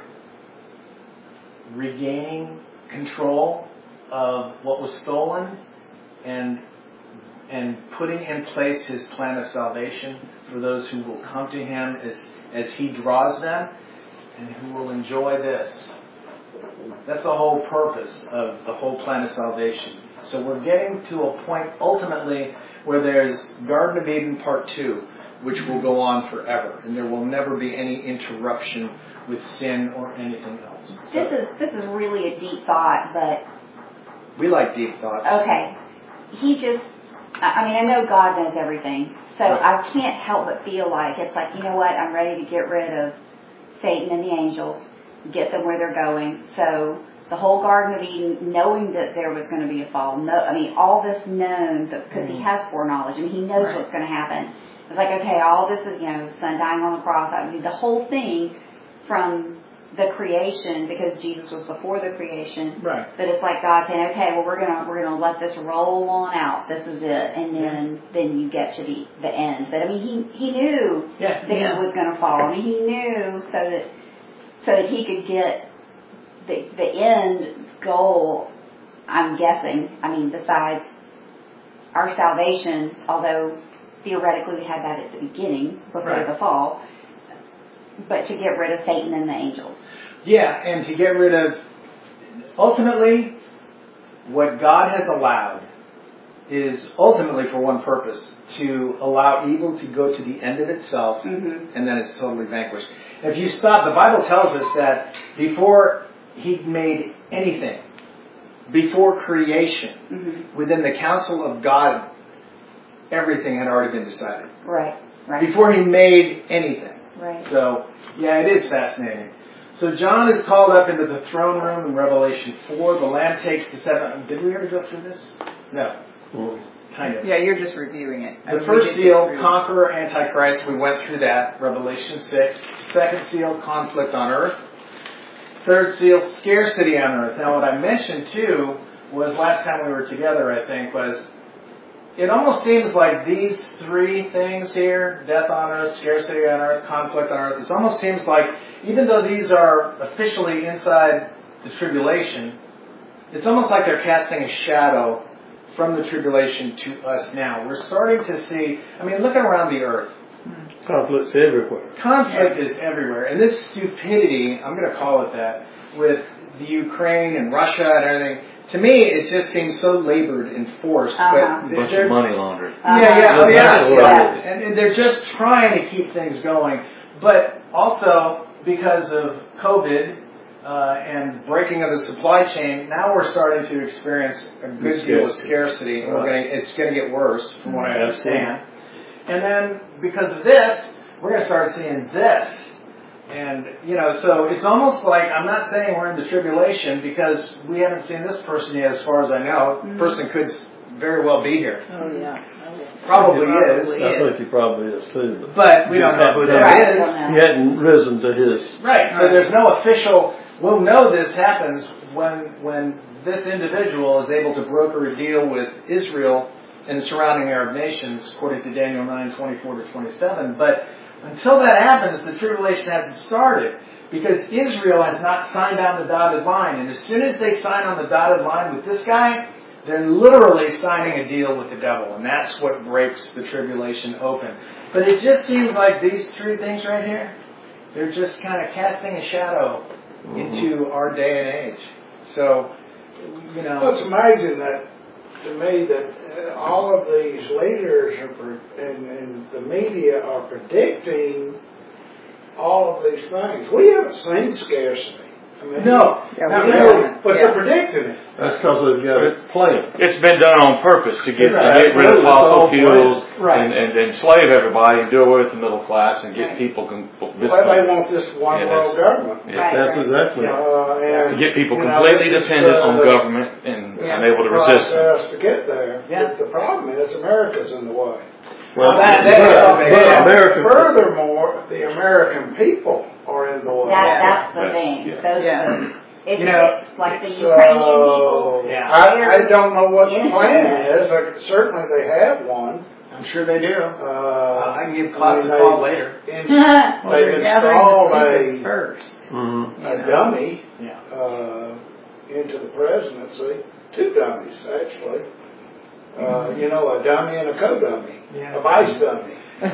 regaining control of what was stolen and and putting in place His plan of salvation for those who will come to Him as, as He draws them and who will enjoy this. That's the whole purpose of the whole plan of salvation. So we're getting to a point ultimately where there's Garden of Eden Part two, which will go on forever, and there will never be any interruption with sin or anything else. So This is this is really a deep thought, but we like deep thoughts. okay. He just, I I mean, I know God knows everything, so Right. I can't help but feel like it's like, you know what, I'm ready to get rid of Satan and the angels, get them where they're going. So the whole Garden of Eden, knowing that there was going to be a fall, no, I mean, all this known, because he has foreknowledge, I mean, he knows Right. what's going to happen. It's like, okay, all this is, you know, son dying on the cross, I mean, the whole thing from the creation, because Jesus was before the creation. Right. But it's like God saying, okay, well, we're gonna we're gonna let this roll on out. This is it, and then then you get to the the end. But I mean, he he knew Yeah. that Yeah. he was going to fall. I mean, he knew so that so that he could get the the end goal. I'm guessing. I mean, besides our salvation, although theoretically we had that at the beginning before Right. the fall, but to get rid of Satan and the angels. Yeah, and to get rid of, ultimately, what God has allowed is ultimately for one purpose, to allow evil to go to the end of itself, Mm-hmm. and then it's totally vanquished. If you stop, the Bible tells us that before He made anything, before creation, Mm-hmm. within the counsel of God, everything had already been decided. Right. Right. Before He made anything. Right. So, yeah, it is fascinating. So John is called up into the throne room in Revelation four. The Lamb takes the seven. Did we ever go through this? No. Kind of. Yeah, you're just reviewing it. I The mean, we first did seal, get through- conqueror, antichrist. We went through that, Revelation six. Second seal, conflict on earth. Third seal, scarcity on earth. Now, what I mentioned, too, was last time we were together, I think, was it almost seems like these three things here, death on earth, scarcity on earth, conflict on earth, it almost seems like, even though these are officially inside the tribulation, it's almost like they're casting a shadow from the tribulation to us now. We're starting to see, I mean, look around the earth. Conflicts everywhere. Conflict is everywhere. And this stupidity, I'm going to call it that, with the Ukraine and Russia and everything, to me, it just seems so labored and forced. Uh-huh. But A bunch they're- of money laundering. Uh-huh. Yeah, yeah, oh, yeah, Yeah. yeah. And, and they're just trying to keep things going. But also, because of COVID uh, and breaking of the supply chain, now we're starting to experience a good deal of scarcity. And we're Right. going it's going to get worse, from what I Absolutely. understand. And then, because of this, we're going to start seeing this. And, you know, so it's almost like, I'm not saying we're in the tribulation because we haven't seen this person yet, as far as I know. The person could very well be here. Oh, yeah. Probably is. I think he probably is too. But But we don't know who that Right. is. Don't know. he hadn't risen to his. Right. So there's no official. We'll know this happens when when this individual is able to broker a deal with Israel and surrounding Arab nations, according to Daniel nine twenty-four to twenty-seven. But until that happens, the tribulation hasn't started because Israel has not signed on the dotted line. And as soon as they sign on the dotted line with this guy, they're literally signing a deal with the devil, and that's what breaks the tribulation open. But it just seems like these three things right here, they're just kind of casting a shadow Mm-hmm. into our day and age. So, you know. Well, it's amazing that, to me, that uh, all of these leaders are pre- and, and the media are predicting all of these things. We haven't seen scarcity. I mean, No. Yeah, not we really, haven't. but Yeah. they're predicting it. That's because they've got it planned. It's been done on purpose to get, to Right. get rid of It's all fossil fuels Right. and, and enslave everybody and do away with the middle class and get people com- Well, they want this one Yeah, world that's- government. Yeah. Right. That's exactly it. Uh, and, to get people you know, completely this is dependent on the- government and this unable to is the resist them. process to get there. Yeah. But the problem is America's in the way. Well, that- but, that- but that- America, Furthermore, the American people are in the way. That, that's the That's- thing. yeah. Those Yeah. are the, it's, You know, it's like the So, Ukrainian people. Yeah. I, I don't know what the Yeah. plan is. Like, certainly they have one. I'm sure they do. Uh, I can give class I a mean, call they- later. ins- Well, They've they're gathering installed the speakers a, first. Mhm. a dummy Yeah. uh, into the presidency. Two dummies, actually. Uh, you know, a dummy and a co-dummy, a vice dummy.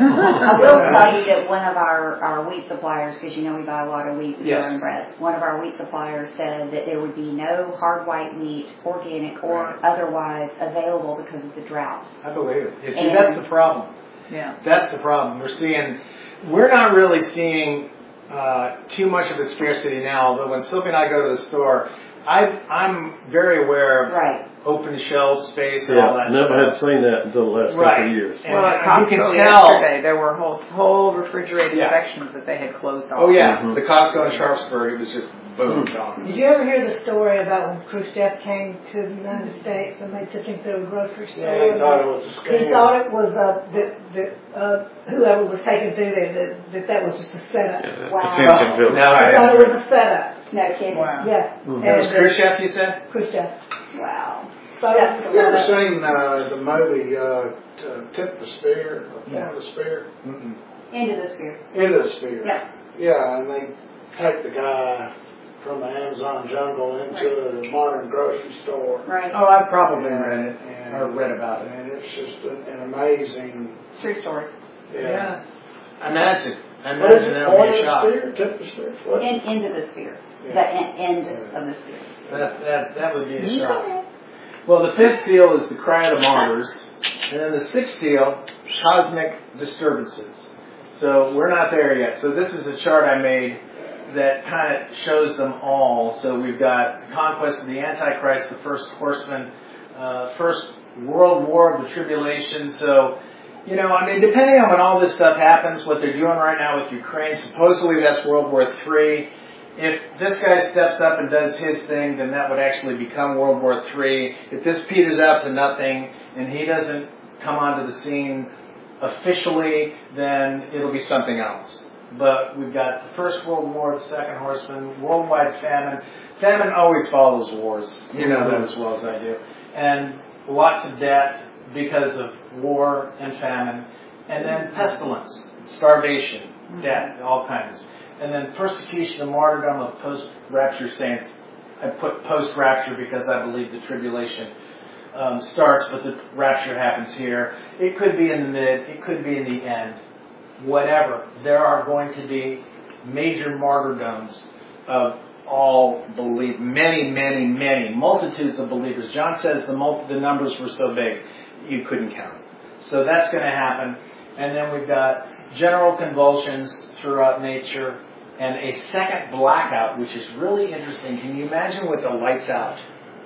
I will tell you that one of our, our wheat suppliers, because you know we buy a lot of wheat with Yes. our own bread, one of our wheat suppliers said that there would be no hard white wheat, organic or Right. otherwise, available because of the drought. I believe it. You see, And- that's the problem. Yeah. That's the problem. We're seeing, we're not really seeing uh, too much of a scarcity now, but when Sylvia and I go to the store, I, I'm very aware of Right. open shelf space and all Yeah, that never stuff. had seen that until the last couple Right. of years. And, Well, at and you can Costco tell. yesterday, there were whole, whole refrigerated Yeah. sections that they had closed off. Oh yeah, Mhm. the Costco in Sharpsburg, it was just boom, gone. Did you ever hear the story about when Khrushchev came to the United States and they took him to a grocery store? Yeah, he thought it was a scam. He thought it was uh, that that uh, whoever was taken through there that, that that was just a setup. Yeah, Wow. Attention village. No, I He thought it didn't. was a setup. No kidding. Wow. Yeah. Mhm. That was And, uh, Khrushchev, you said? Khrushchev. Wow. So That's Have you ever uh, seen uh, the movie uh, t- Tip the Spear, or Yeah. Point the Spear? Mm-mm. Into the sphere. Into the Spear. Yeah. Yeah, and they take the guy from the Amazon jungle into a modern grocery store. Right. Oh, I've probably read it And- or read about it. And it's just an, an amazing, It's a true story. yeah. Imagine. What is Imagine it? that would Point be a of the shock. Spear? Tip the Spear? What? In, into the sphere. Yeah. The en- end Yeah. of the sphere. That, that, that would be a shock. Well, the fifth seal is the cry of the martyrs. And then the sixth seal, cosmic disturbances. So we're not there yet. So this is a chart I made that kind of shows them all. So we've got the conquest of the Antichrist, the first horseman, uh, first world war of the tribulation. So, you know, I mean, depending on when all this stuff happens, what they're doing right now with Ukraine, supposedly that's World War Three. If this guy steps up and does his thing, then that would actually become World War Three. If this peters out to nothing and he doesn't come onto the scene officially, then it'll be something else. But we've got the First World War, the Second Horseman, worldwide famine. Famine always follows wars. You know that as well as I do. And lots of death because of war and famine. And then pestilence, starvation, death, all kinds. And then persecution and martyrdom of post-rapture saints. I put post-rapture because I believe the tribulation um, starts, but the rapture happens here. It could be in the mid, it could be in the end. Whatever. There are going to be major martyrdoms of all believe, many, many, many, multitudes of believers. John says the, multi, the numbers were so big, you couldn't count. So that's going to happen. And then we've got general convulsions throughout nature, and a second blackout, which is really interesting. Can you imagine with the lights out?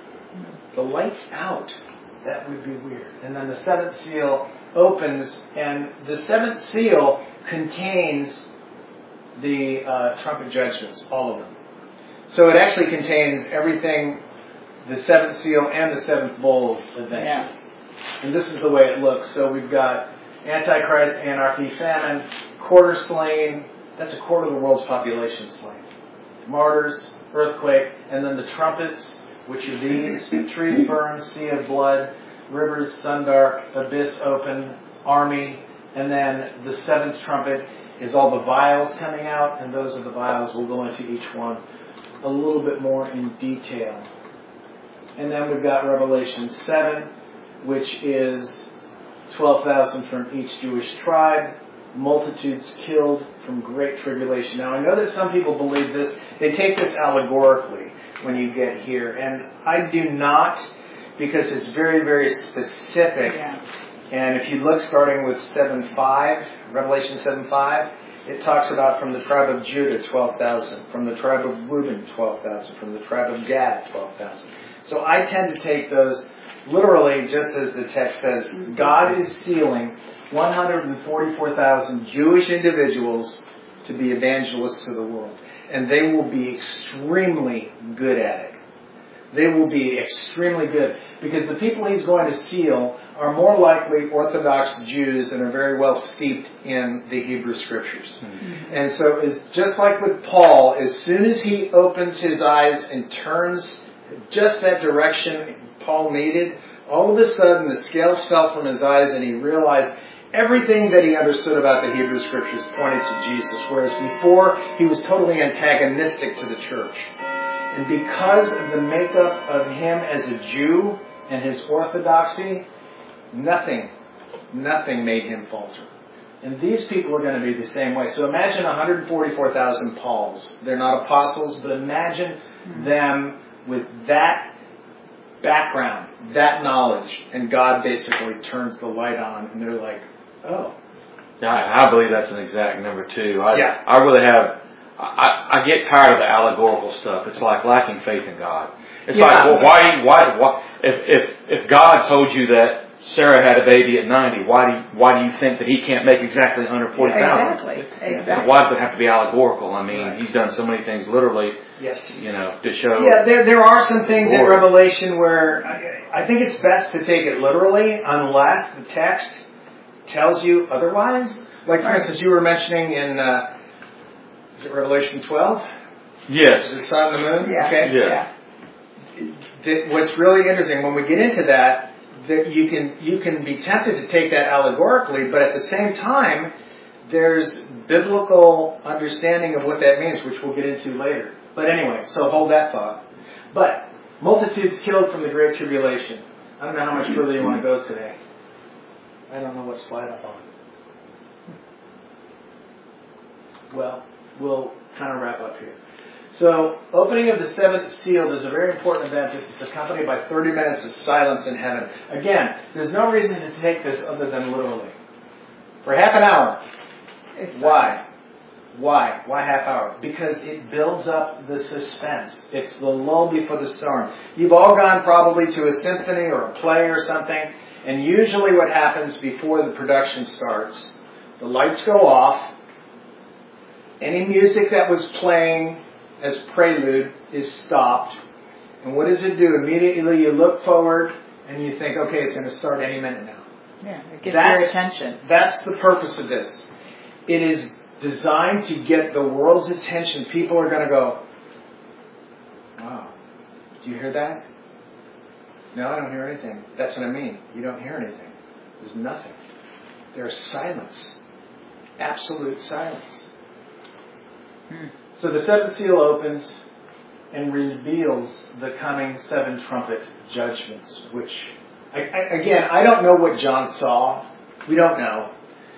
The lights out. That would be weird. And then the seventh seal opens, and the seventh seal contains the uh, trumpet judgments, all of them. So it actually contains everything, the seventh seal and the seventh bowls eventually. Yeah. And this is the way it looks. So we've got Antichrist, anarchy, famine, quarter slain. That's a quarter of the world's population slain. Martyrs, earthquake, and then the trumpets, which are these: trees burn, sea of blood, rivers sun dark, abyss open, army. And then the seventh trumpet is all the vials coming out, and those are the vials. We'll go into each one a little bit more in detail. And then we've got Revelation seven, which is twelve thousand from each Jewish tribe, multitudes killed from great tribulation. Now, I know that some people believe this. They take this allegorically when you get here. And I do not, because it's very, very specific. Yeah. And if you look starting with seven five, Revelation seven five, it talks about from the tribe of Judah, twelve thousand. From the tribe of Reuben, twelve thousand. From the tribe of Gad, twelve thousand. So I tend to take those literally just as the text says. God is sealing one hundred forty-four thousand Jewish individuals to be evangelists to the world. And they will be extremely good at it. They will be extremely good. Because the people he's going to seal are more likely Orthodox Jews and are very well steeped in the Hebrew Scriptures. Mm-hmm. And so it's just like with Paul, as soon as he opens his eyes and turns just that direction Paul needed, all of a sudden the scales fell from his eyes and he realized everything that he understood about the Hebrew Scriptures pointed to Jesus, whereas before he was totally antagonistic to the church. And because of the makeup of him as a Jew and his orthodoxy, Nothing, nothing made him falter. And these people are going to be the same way. So imagine one hundred forty-four thousand Pauls. They're not apostles, but imagine mm-hmm. them with that background, that knowledge, and God basically turns the light on, and they're like, oh. Yeah, I, I believe that's an exact number too. I, yeah. I really have, I, I get tired of the allegorical stuff. It's like lacking faith in God. It's yeah. like, well, why, why, why, if, if, if God told you that Sarah had a baby at ninety, why do you, why do you think that he can't make exactly one hundred forty thousand? Exactly. Exactly. Why does it have to be allegorical? I mean, right. he's done so many things literally, yes. you know, to show. Yeah, there there are some things in Revelation where I, I think it's best to take it literally unless the text tells you otherwise. Like, for instance, you were mentioning in, uh, is it Revelation twelve? Yes. The sun and the moon? Yeah. Okay. Yeah. yeah. What's really interesting, when we get into that, that you can you can be tempted to take that allegorically, but at the same time, there's biblical understanding of what that means, which we'll get into later. But anyway, so hold that thought. But multitudes killed from the Great Tribulation. I don't know how much further you want to go today. I don't know what slide I'm on. Well, we'll kind of wrap up here. So, opening of the seventh seal is a very important event. This is accompanied by thirty minutes of silence in heaven. Again, there's no reason to take this other than literally. For half an hour. Why? Why? Why half hour? Because it builds up the suspense. It's the lull before the storm. You've all gone probably to a symphony or a play or something, and usually what happens before the production starts, the lights go off, any music that was playing as prelude is stopped. And what does it do? Immediately you look forward and you think, okay, it's going to start any minute now. Yeah, it gets that's, your attention. That's the purpose of this. It is designed to get the world's attention. People are going to go, wow, do you hear that? No, I don't hear anything. That's what I mean. You don't hear anything. There's nothing. There's silence. Absolute silence. Hmm. So the seventh seal opens and reveals the coming seven trumpet judgments, which, I, I, again, I don't know what John saw. We don't know.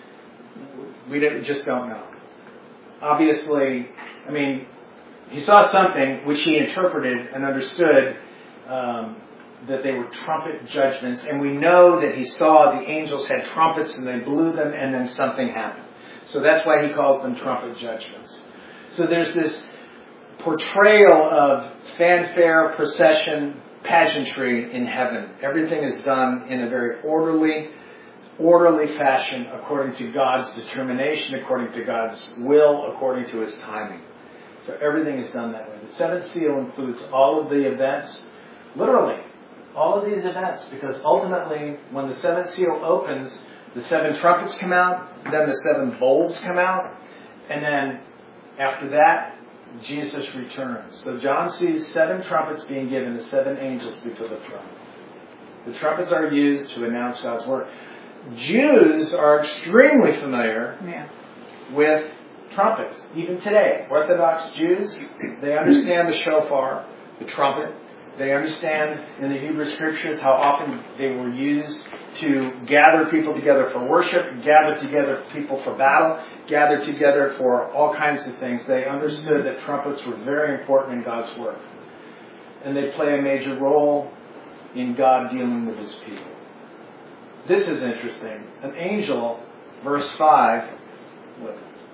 We don't, just don't know. Obviously, I mean, he saw something which he interpreted and understood um, that they were trumpet judgments, and we know that he saw the angels had trumpets and they blew them and then something happened. So that's why he calls them trumpet judgments. So there's this portrayal of fanfare, procession, pageantry in heaven. Everything is done in a very orderly, orderly fashion according to God's determination, according to God's will, according to His timing. So everything is done that way. The seventh seal includes all of the events, literally, all of these events, because ultimately, when the seventh seal opens, the seven trumpets come out, then the seven bowls come out, and then after that, Jesus returns. So John sees seven trumpets being given to seven angels before the throne. The trumpets are used to announce God's word. Jews are extremely familiar yeah. with trumpets. Even today, Orthodox Jews, they understand the shofar, the trumpet. They understand in the Hebrew Scriptures how often they were used to gather people together for worship, gather together people for battle, gather together for all kinds of things. They understood that trumpets were very important in God's work. And they play a major role in God dealing with His people. This is interesting. An angel, verse five, what?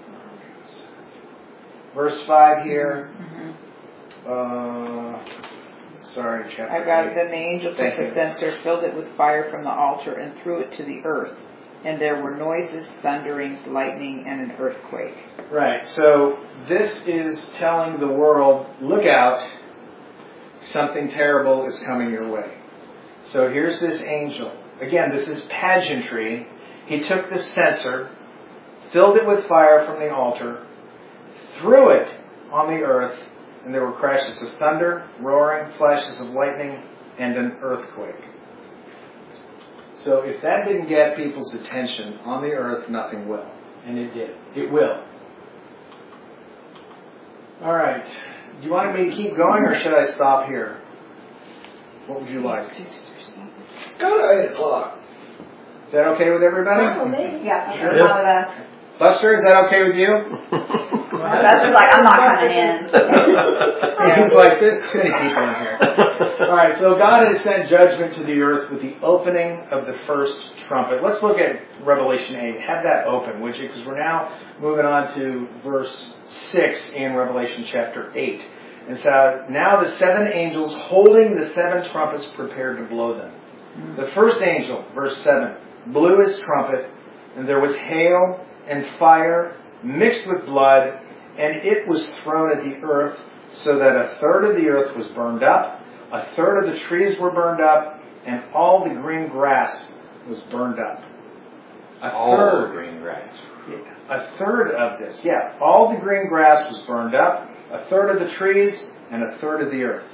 Verse five here, mm-hmm. uh... Sorry, chapter I got it. Then the angel took the censer, filled it with fire from the altar, and threw it to the earth. And there were noises, thunderings, lightning, and an earthquake. Right. So this is telling the world, look out, something terrible is coming your way. So here's this angel. Again, this is pageantry. He took the censer, filled it with fire from the altar, threw it on the earth, and there were crashes of thunder, roaring, flashes of lightning, and an earthquake. So if that didn't get people's attention on the earth, nothing will. And it did. It will. All right. Do you want me to keep going, or should I stop here? What would you like? Go to eight o'clock. Is that okay with everybody? Oh, me. Yeah, Sure. I'm fine with that. Buster, is that okay with you? That's just like, I'm not coming in. He's like, there's too many people in here. All right, so God has sent judgment to the earth with the opening of the first trumpet. Let's look at Revelation eight. Have that open, would you? Because we're now moving on to verse six in Revelation chapter eight. And so now the seven angels holding the seven trumpets prepared to blow them. The first angel, verse seven, blew his trumpet, and there was hail and fire mixed with blood, and it was thrown at the earth, so that a third of the earth was burned up, a third of the trees were burned up, and all the green grass was burned up. A All third, the green grass. a third of this, yeah, all the green grass was burned up, a third of the trees, and a third of the earth.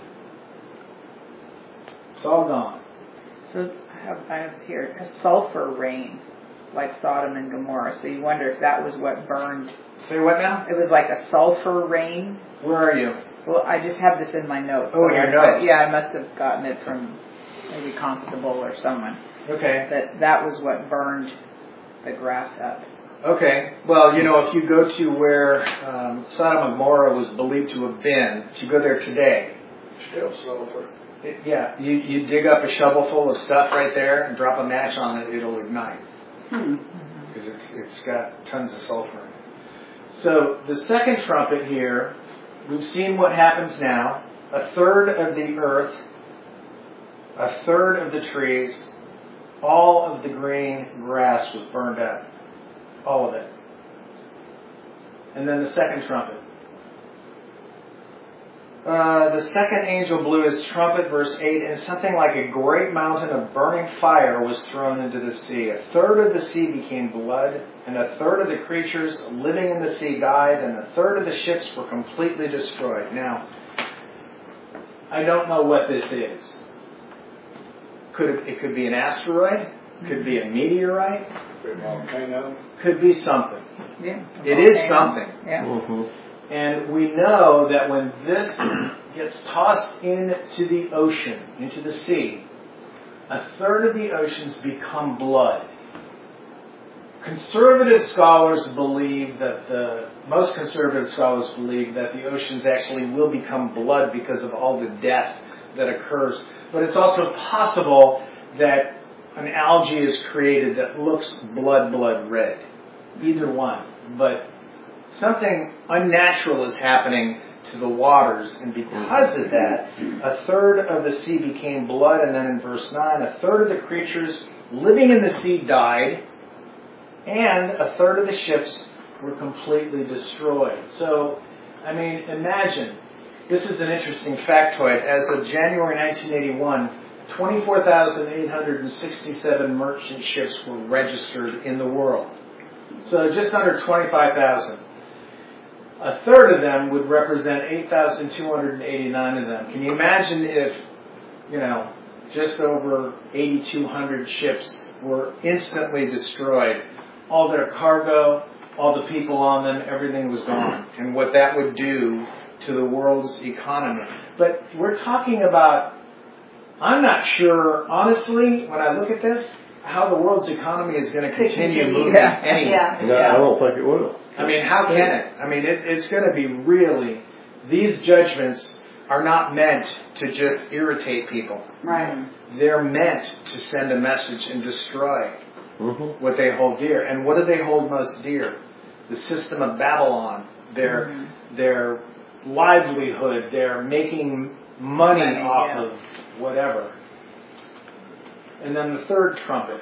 It's all gone. So I have, I have here a sulfur rain, like Sodom and Gomorrah. So you wonder if that was what burned. Say what now? It was like a sulfur rain. Where are you? Well, I just have this in my notes. Oh, in your somewhere, notes. but yeah, I must have gotten it from maybe Constable or someone. Okay. That that was what burned the grass up. Okay. Well, you know, if you go to where um, Sodom and Gomorrah was believed to have been, if you go there today, Still sulfur. it, yeah, you, you dig up a shovel full of stuff right there and drop a match on it, it'll ignite. Hmm. Because it's it's got tons of sulfur in it. So the second trumpet here, we've seen what happens now. A third of the earth, a third of the trees, all of the green grass was burned up. All of it. And then the second trumpet. Uh, the second angel blew his trumpet, verse eight, and something like a great mountain of burning fire was thrown into the sea. A third of the sea became blood, and a third of the creatures living in the sea died, and a third of the ships were completely destroyed. Now, I don't know what this is. Could it, it could be an asteroid, could be a meteorite, Big volcano. could be something. Yeah. It is something. Yeah. Mm-hmm. And we know that when this gets tossed into the ocean, into the sea, a third of the oceans become blood. Conservative scholars believe that the, most conservative scholars believe that the oceans actually will become blood because of all the death that occurs. But it's also possible that an algae is created that looks blood, blood red. Either one. But something unnatural is happening to the waters, and because of that, a third of the sea became blood, and then in verse nine, a third of the creatures living in the sea died, and a third of the ships were completely destroyed. So, I mean, imagine, this is an interesting factoid. As of January nineteen eighty-one, twenty-four thousand eight hundred sixty-seven merchant ships were registered in the world. So just under twenty-five thousand. A third of them would represent eight thousand two hundred eighty-nine of them. Can you imagine if, you know, just over eighty-two hundred ships were instantly destroyed? All their cargo, all the people on them, everything was gone. And what that would do to the world's economy. But we're talking about, I'm not sure, honestly, when I look at this, how the world's economy is going to continue moving Yeah. anyway. Yeah. No, I don't think it will. I mean, how can it? I mean, it, it's going to be really, these judgments are not meant to just irritate people. Right. They're meant to send a message and destroy Mm-hmm. what they hold dear. And what do they hold most dear? The system of Babylon, their Mm-hmm. their livelihood, their making money, Money, off yeah. of whatever. And then the third trumpet.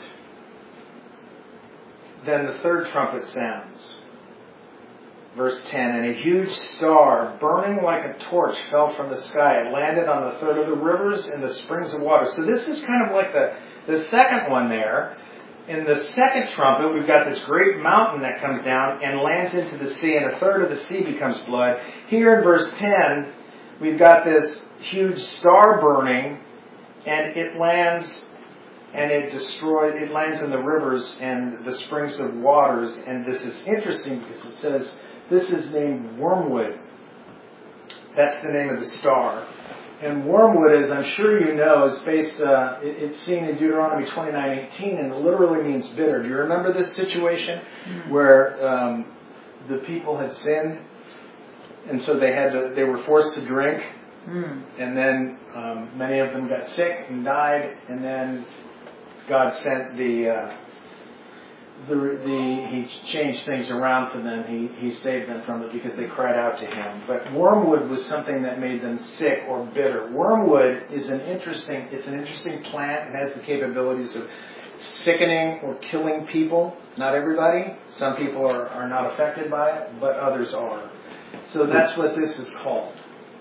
Then the third trumpet sounds. Verse ten, and a huge star, burning like a torch, fell from the sky. It landed on the third of the rivers and the springs of water. So this is kind of like the, the second one there. In the second trumpet, we've got this great mountain that comes down and lands into the sea, and a third of the sea becomes blood. Here in verse ten, we've got this huge star burning, and it lands and it destroys, it lands in the rivers and the springs of waters. And this is interesting because it says this is named Wormwood. That's the name of the star. And wormwood, as I'm sure you know, is based, uh, it, it's seen in Deuteronomy twenty-nine eighteen, and it literally means bitter. Do you remember this situation mm-hmm. where um, the people had sinned, and so they had to, they were forced to drink, mm. and then um, many of them got sick and died, and then God sent the, uh, the, the, He changed things around for them. He, he saved them from it because they cried out to Him. But wormwood was something that made them sick or bitter. Wormwood is an interesting, it's an interesting plant. It has the capabilities of sickening or killing people. Not everybody. Some people are, are not affected by it, but others are. So that's what this is called.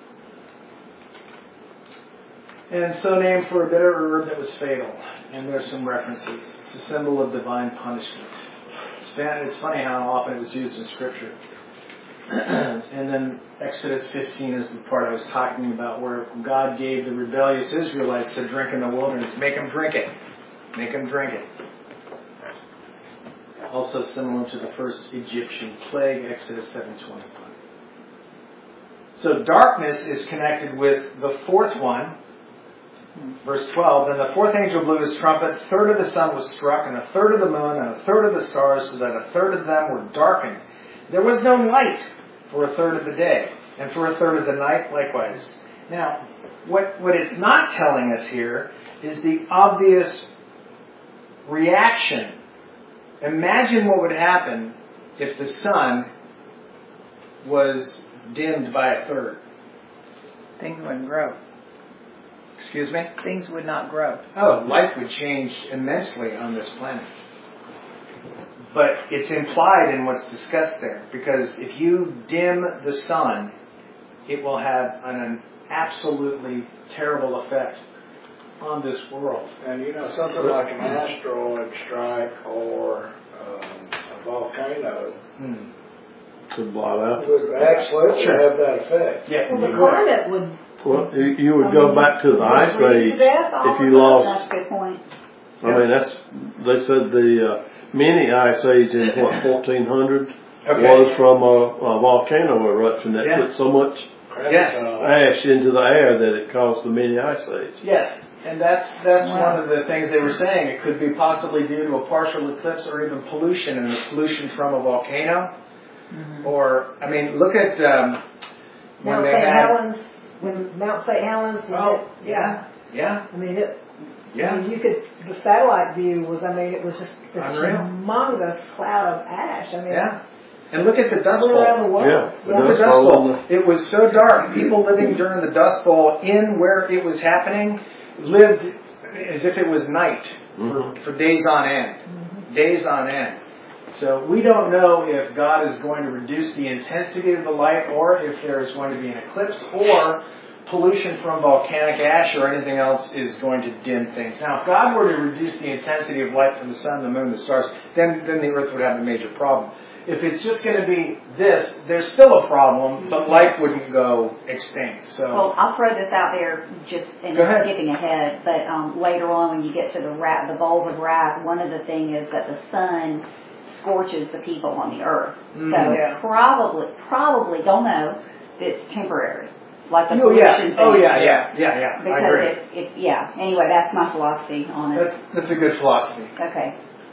And so named for a bitter herb that was fatal. And there's some references. It's a symbol of divine punishment. It's, it's funny how often it was used in Scripture. And then Exodus fifteen is the part I was talking about, where God gave the rebellious Israelites to drink in the wilderness. Make them drink it. Make them drink it. Also similar to the first Egyptian plague, Exodus seven twenty-five. So darkness is connected with the fourth one. Verse twelve, then the fourth angel blew his trumpet, a third of the sun was struck, and a third of the moon, and a third of the stars, so that a third of them were darkened. There was no light for a third of the day, and for a third of the night likewise. Now, what, what it's not telling us here is the obvious reaction. Imagine what would happen if the sun was dimmed by a third. Things wouldn't grow. Excuse me? Things would not grow. Oh, life would change immensely on this planet. But it's implied in what's discussed there. Because if you dim the sun, it will have an, an absolutely terrible effect on this world. And you know, something like an asteroid strike or um, a volcano hmm. could blot out. would absolutely have that effect. Yes, well, the climate would... Well, you, you would go back to the ice age if you lost. That's a good point. I mean, that's they said the uh, mini ice age in what fourteen hundred okay. was from a, a volcano eruption that yeah. put so much yes. ash into the air that it caused the mini ice age. Yes, and that's that's wow. one of the things they were saying. It could be possibly due to a partial eclipse or even pollution, and the pollution from a volcano. Mm-hmm. Or I mean, look at um, when Mount they Saint had. Helens. When Mount Saint Helens, when Oh, it, yeah, yeah. I mean, it, yeah. I mean, you could, the satellite view was, I mean, it was just this Unreal. humongous cloud of ash. I mean, yeah. And look at the Dust all Bowl. around the world. Yeah, the yeah. Look at the Dust Bowl. It was so dark. People living during the Dust Bowl in where it was happening lived as if it was night mm-hmm. for, for days on end. Mm-hmm. Days on end. So we don't know if God is going to reduce the intensity of the light, or if there is going to be an eclipse, or pollution from volcanic ash or anything else is going to dim things. Now, if God were to reduce the intensity of light from the sun, the moon, the stars, then, then the earth would have a major problem. If it's just going to be this, there's still a problem, but light wouldn't go extinct. So, well, I'll throw this out there, just and skipping ahead. But um, later on, when you get to the wrath, the bowls of wrath, one of the things is that the sun scorches the people on the earth. Mm, so yeah. it's probably, probably, don't know, it's temporary. Like the oh, pollution yeah. thing. Oh, yeah, yeah, yeah, yeah. Because I agree. If, if, yeah, anyway, that's my philosophy on it. That's, that's a good philosophy. Okay.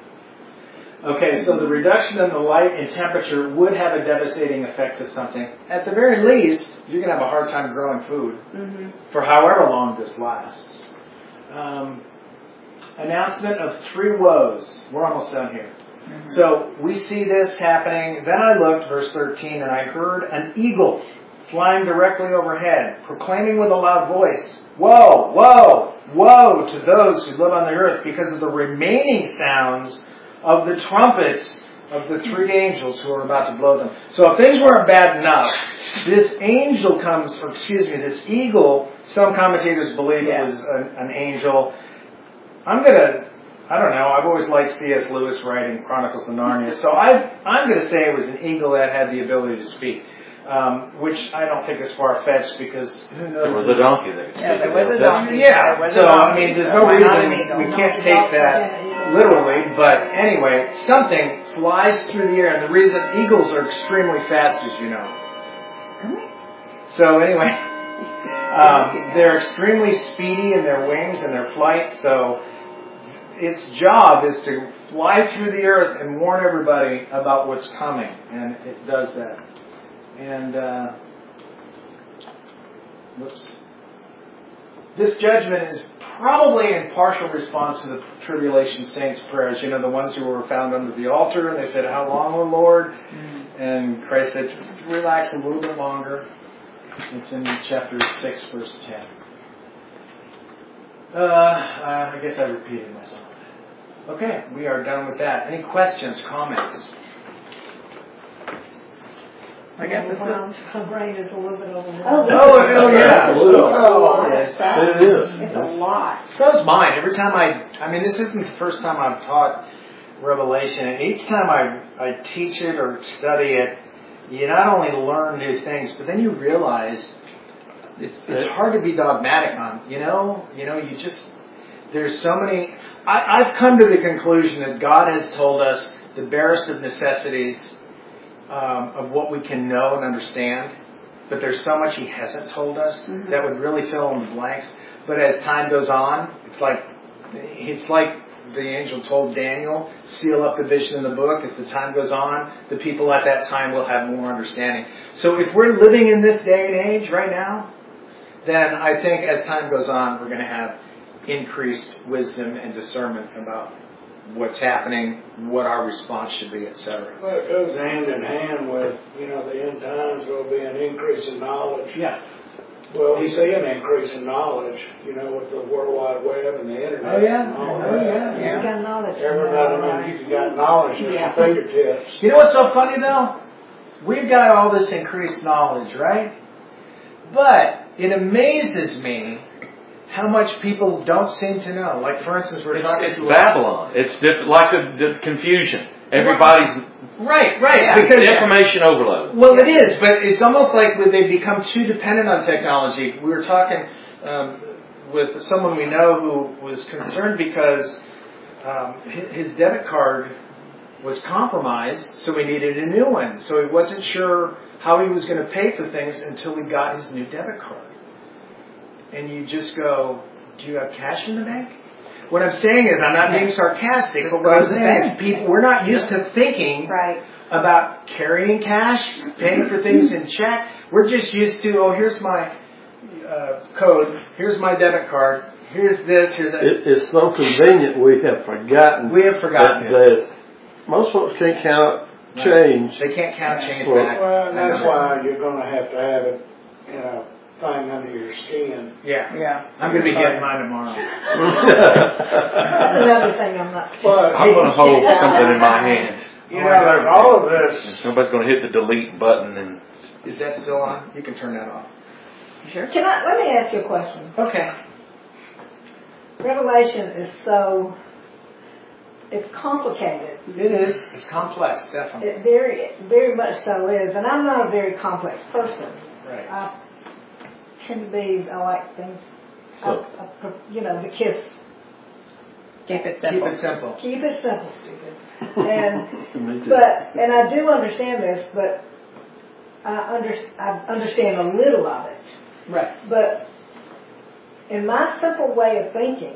Okay, so the reduction in the light and temperature would have a devastating effect to something. At the very least, you're going to have a hard time growing food mm-hmm. for however long this lasts. Um, announcement of three woes. We're almost done here. Mm-hmm. So we see this happening. Then I looked, verse thirteen, and I heard an eagle flying directly overhead, proclaiming with a loud voice, "Woe, woe, woe to those who live on the earth because of the remaining sounds of the trumpets of the three angels who are about to blow them." So if things weren't bad enough, this angel comes, or excuse me, this eagle, some commentators believe yeah. it was an, an angel. I'm going to, I don't know, I've always liked C S Lewis writing Chronicles of Narnia, so I, I'm going to say it was an eagle that had the ability to speak. Um, which I don't think is far-fetched, because who knows? There was a donkey that could speak. Yeah, there was a donkey. Yeah, there was so a donkey. I mean, there's no reason we can't take that literally, but anyway, something flies through the air, and the reason eagles are extremely fast, as you know. So anyway, Um, they're extremely speedy in their wings and their flight, so its job is to fly through the earth and warn everybody about what's coming, and it does that. And, uh, whoops. This judgment is probably in partial response to the tribulation saints' prayers. You know, the ones who were found under the altar, and they said, "How long, O Lord?" Mm-hmm. And Christ said, "Just relax a little bit longer." It's in chapter six, verse ten. Uh, uh, I guess I repeated myself. Okay, we are done with that. Any questions, comments? I guess it's my brain is a little bit overwhelmed. Oh, oh yeah. Oh, it is. It's a lot. So is mine. Every time I, I mean, this isn't the first time I've taught Revelation, and each time I, I teach it or study it, you not only learn new things, but then you realize it's, it's hard to be dogmatic on. You know, you know, you just there's so many. I, I've come to the conclusion that God has told us the barest of necessities um, of what we can know and understand, but there's so much He hasn't told us mm-hmm. that would really fill in the blanks. But as time goes on, it's like it's like. The angel told Daniel, seal up the vision in the book. As the time goes on, the people at that time will have more understanding. So if we're living in this day and age right now, then I think as time goes on, we're going to have increased wisdom and discernment about what's happening, what our response should be, et cetera. Well, it goes hand in hand with, you know, the end times will be an increase in knowledge. Yeah. Well, we see an increase in knowledge, you know, with the World Wide Web and the Internet. Oh, yeah. And all oh, that. yeah. yeah. You got knowledge. Everybody, I mean, you got knowledge at yeah. your fingertips. You know what's so funny, though? We've got all this increased knowledge, right? But it amazes me how much people don't seem to know. Like, for instance, we're it's, talking it's to Babylon. It's diff- like the, the confusion. Everybody's right, right. yeah, because information overload. Well, it is, but it's almost like they've become too dependent on technology. We were talking um, with someone we know who was concerned because um, his debit card was compromised, so he needed a new one. So he wasn't sure how he was going to pay for things until he got his new debit card. And you just go, do you have cash in the bank? What I'm saying is, I'm not being sarcastic, but what I'm saying is, people, we're not used to thinking Right. about carrying cash, paying for things in check. We're just used to, oh, here's my uh, code, here's my debit card, here's this, here's that. It, it's so convenient we have forgotten. We have forgotten that, that most folks can't count change. They can't count change Well, back. well and that's why you're going to have to have it, you know, thing under your skin. Yeah. Yeah. I'm going to be getting mine tomorrow. That's another thing I'm not. But I'm going to hold something in my hand. you know, there's all of this. Somebody's going to hit the delete button and. Is that still on? You can turn that off. Sure. Can I, let me ask you a question. Okay. Revelation is so, it's complicated. It is. It's complex, definitely. It very, very much so is. And I'm not a very complex person. Right. I tend to be, I like things, I, So. I, you know, the kiss. Keep it Keep simple. it simple. Keep it simple, stupid. And, Me too. but, and I do understand this, but I, under, I understand a little of it. Right. But in my simple way of thinking,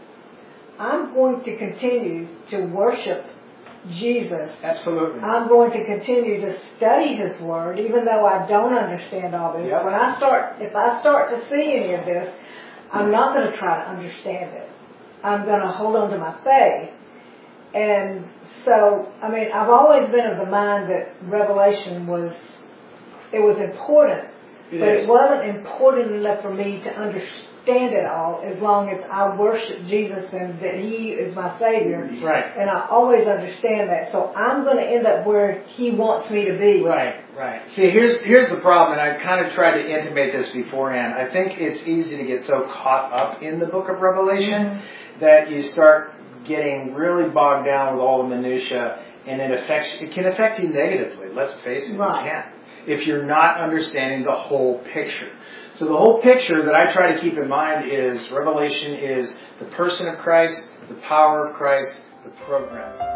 I'm going to continue to worship Jesus. Absolutely. I'm going to continue to study His Word, even though I don't understand all this. Yep. When I start, if I start to see any of this, I'm not going to try to understand it. I'm going to hold on to my faith. And so, I mean, I've always been of the mind that Revelation was, it was important. It But is. it wasn't important enough for me to understand it all as long as I worship Jesus and that He is my Savior. Right. And I always understand that. So I'm going to end up where He wants me to be. Right, right. See, here's here's the problem, and I kind of tried to intimate this beforehand. I think it's easy to get so caught up in the book of Revelation mm-hmm. that you start getting really bogged down with all the minutia, and it affects it can affect you negatively. Let's face it, Right. it can. If you're not understanding the whole picture. So the whole picture that I try to keep in mind is Revelation is the person of Christ, the power of Christ, the program.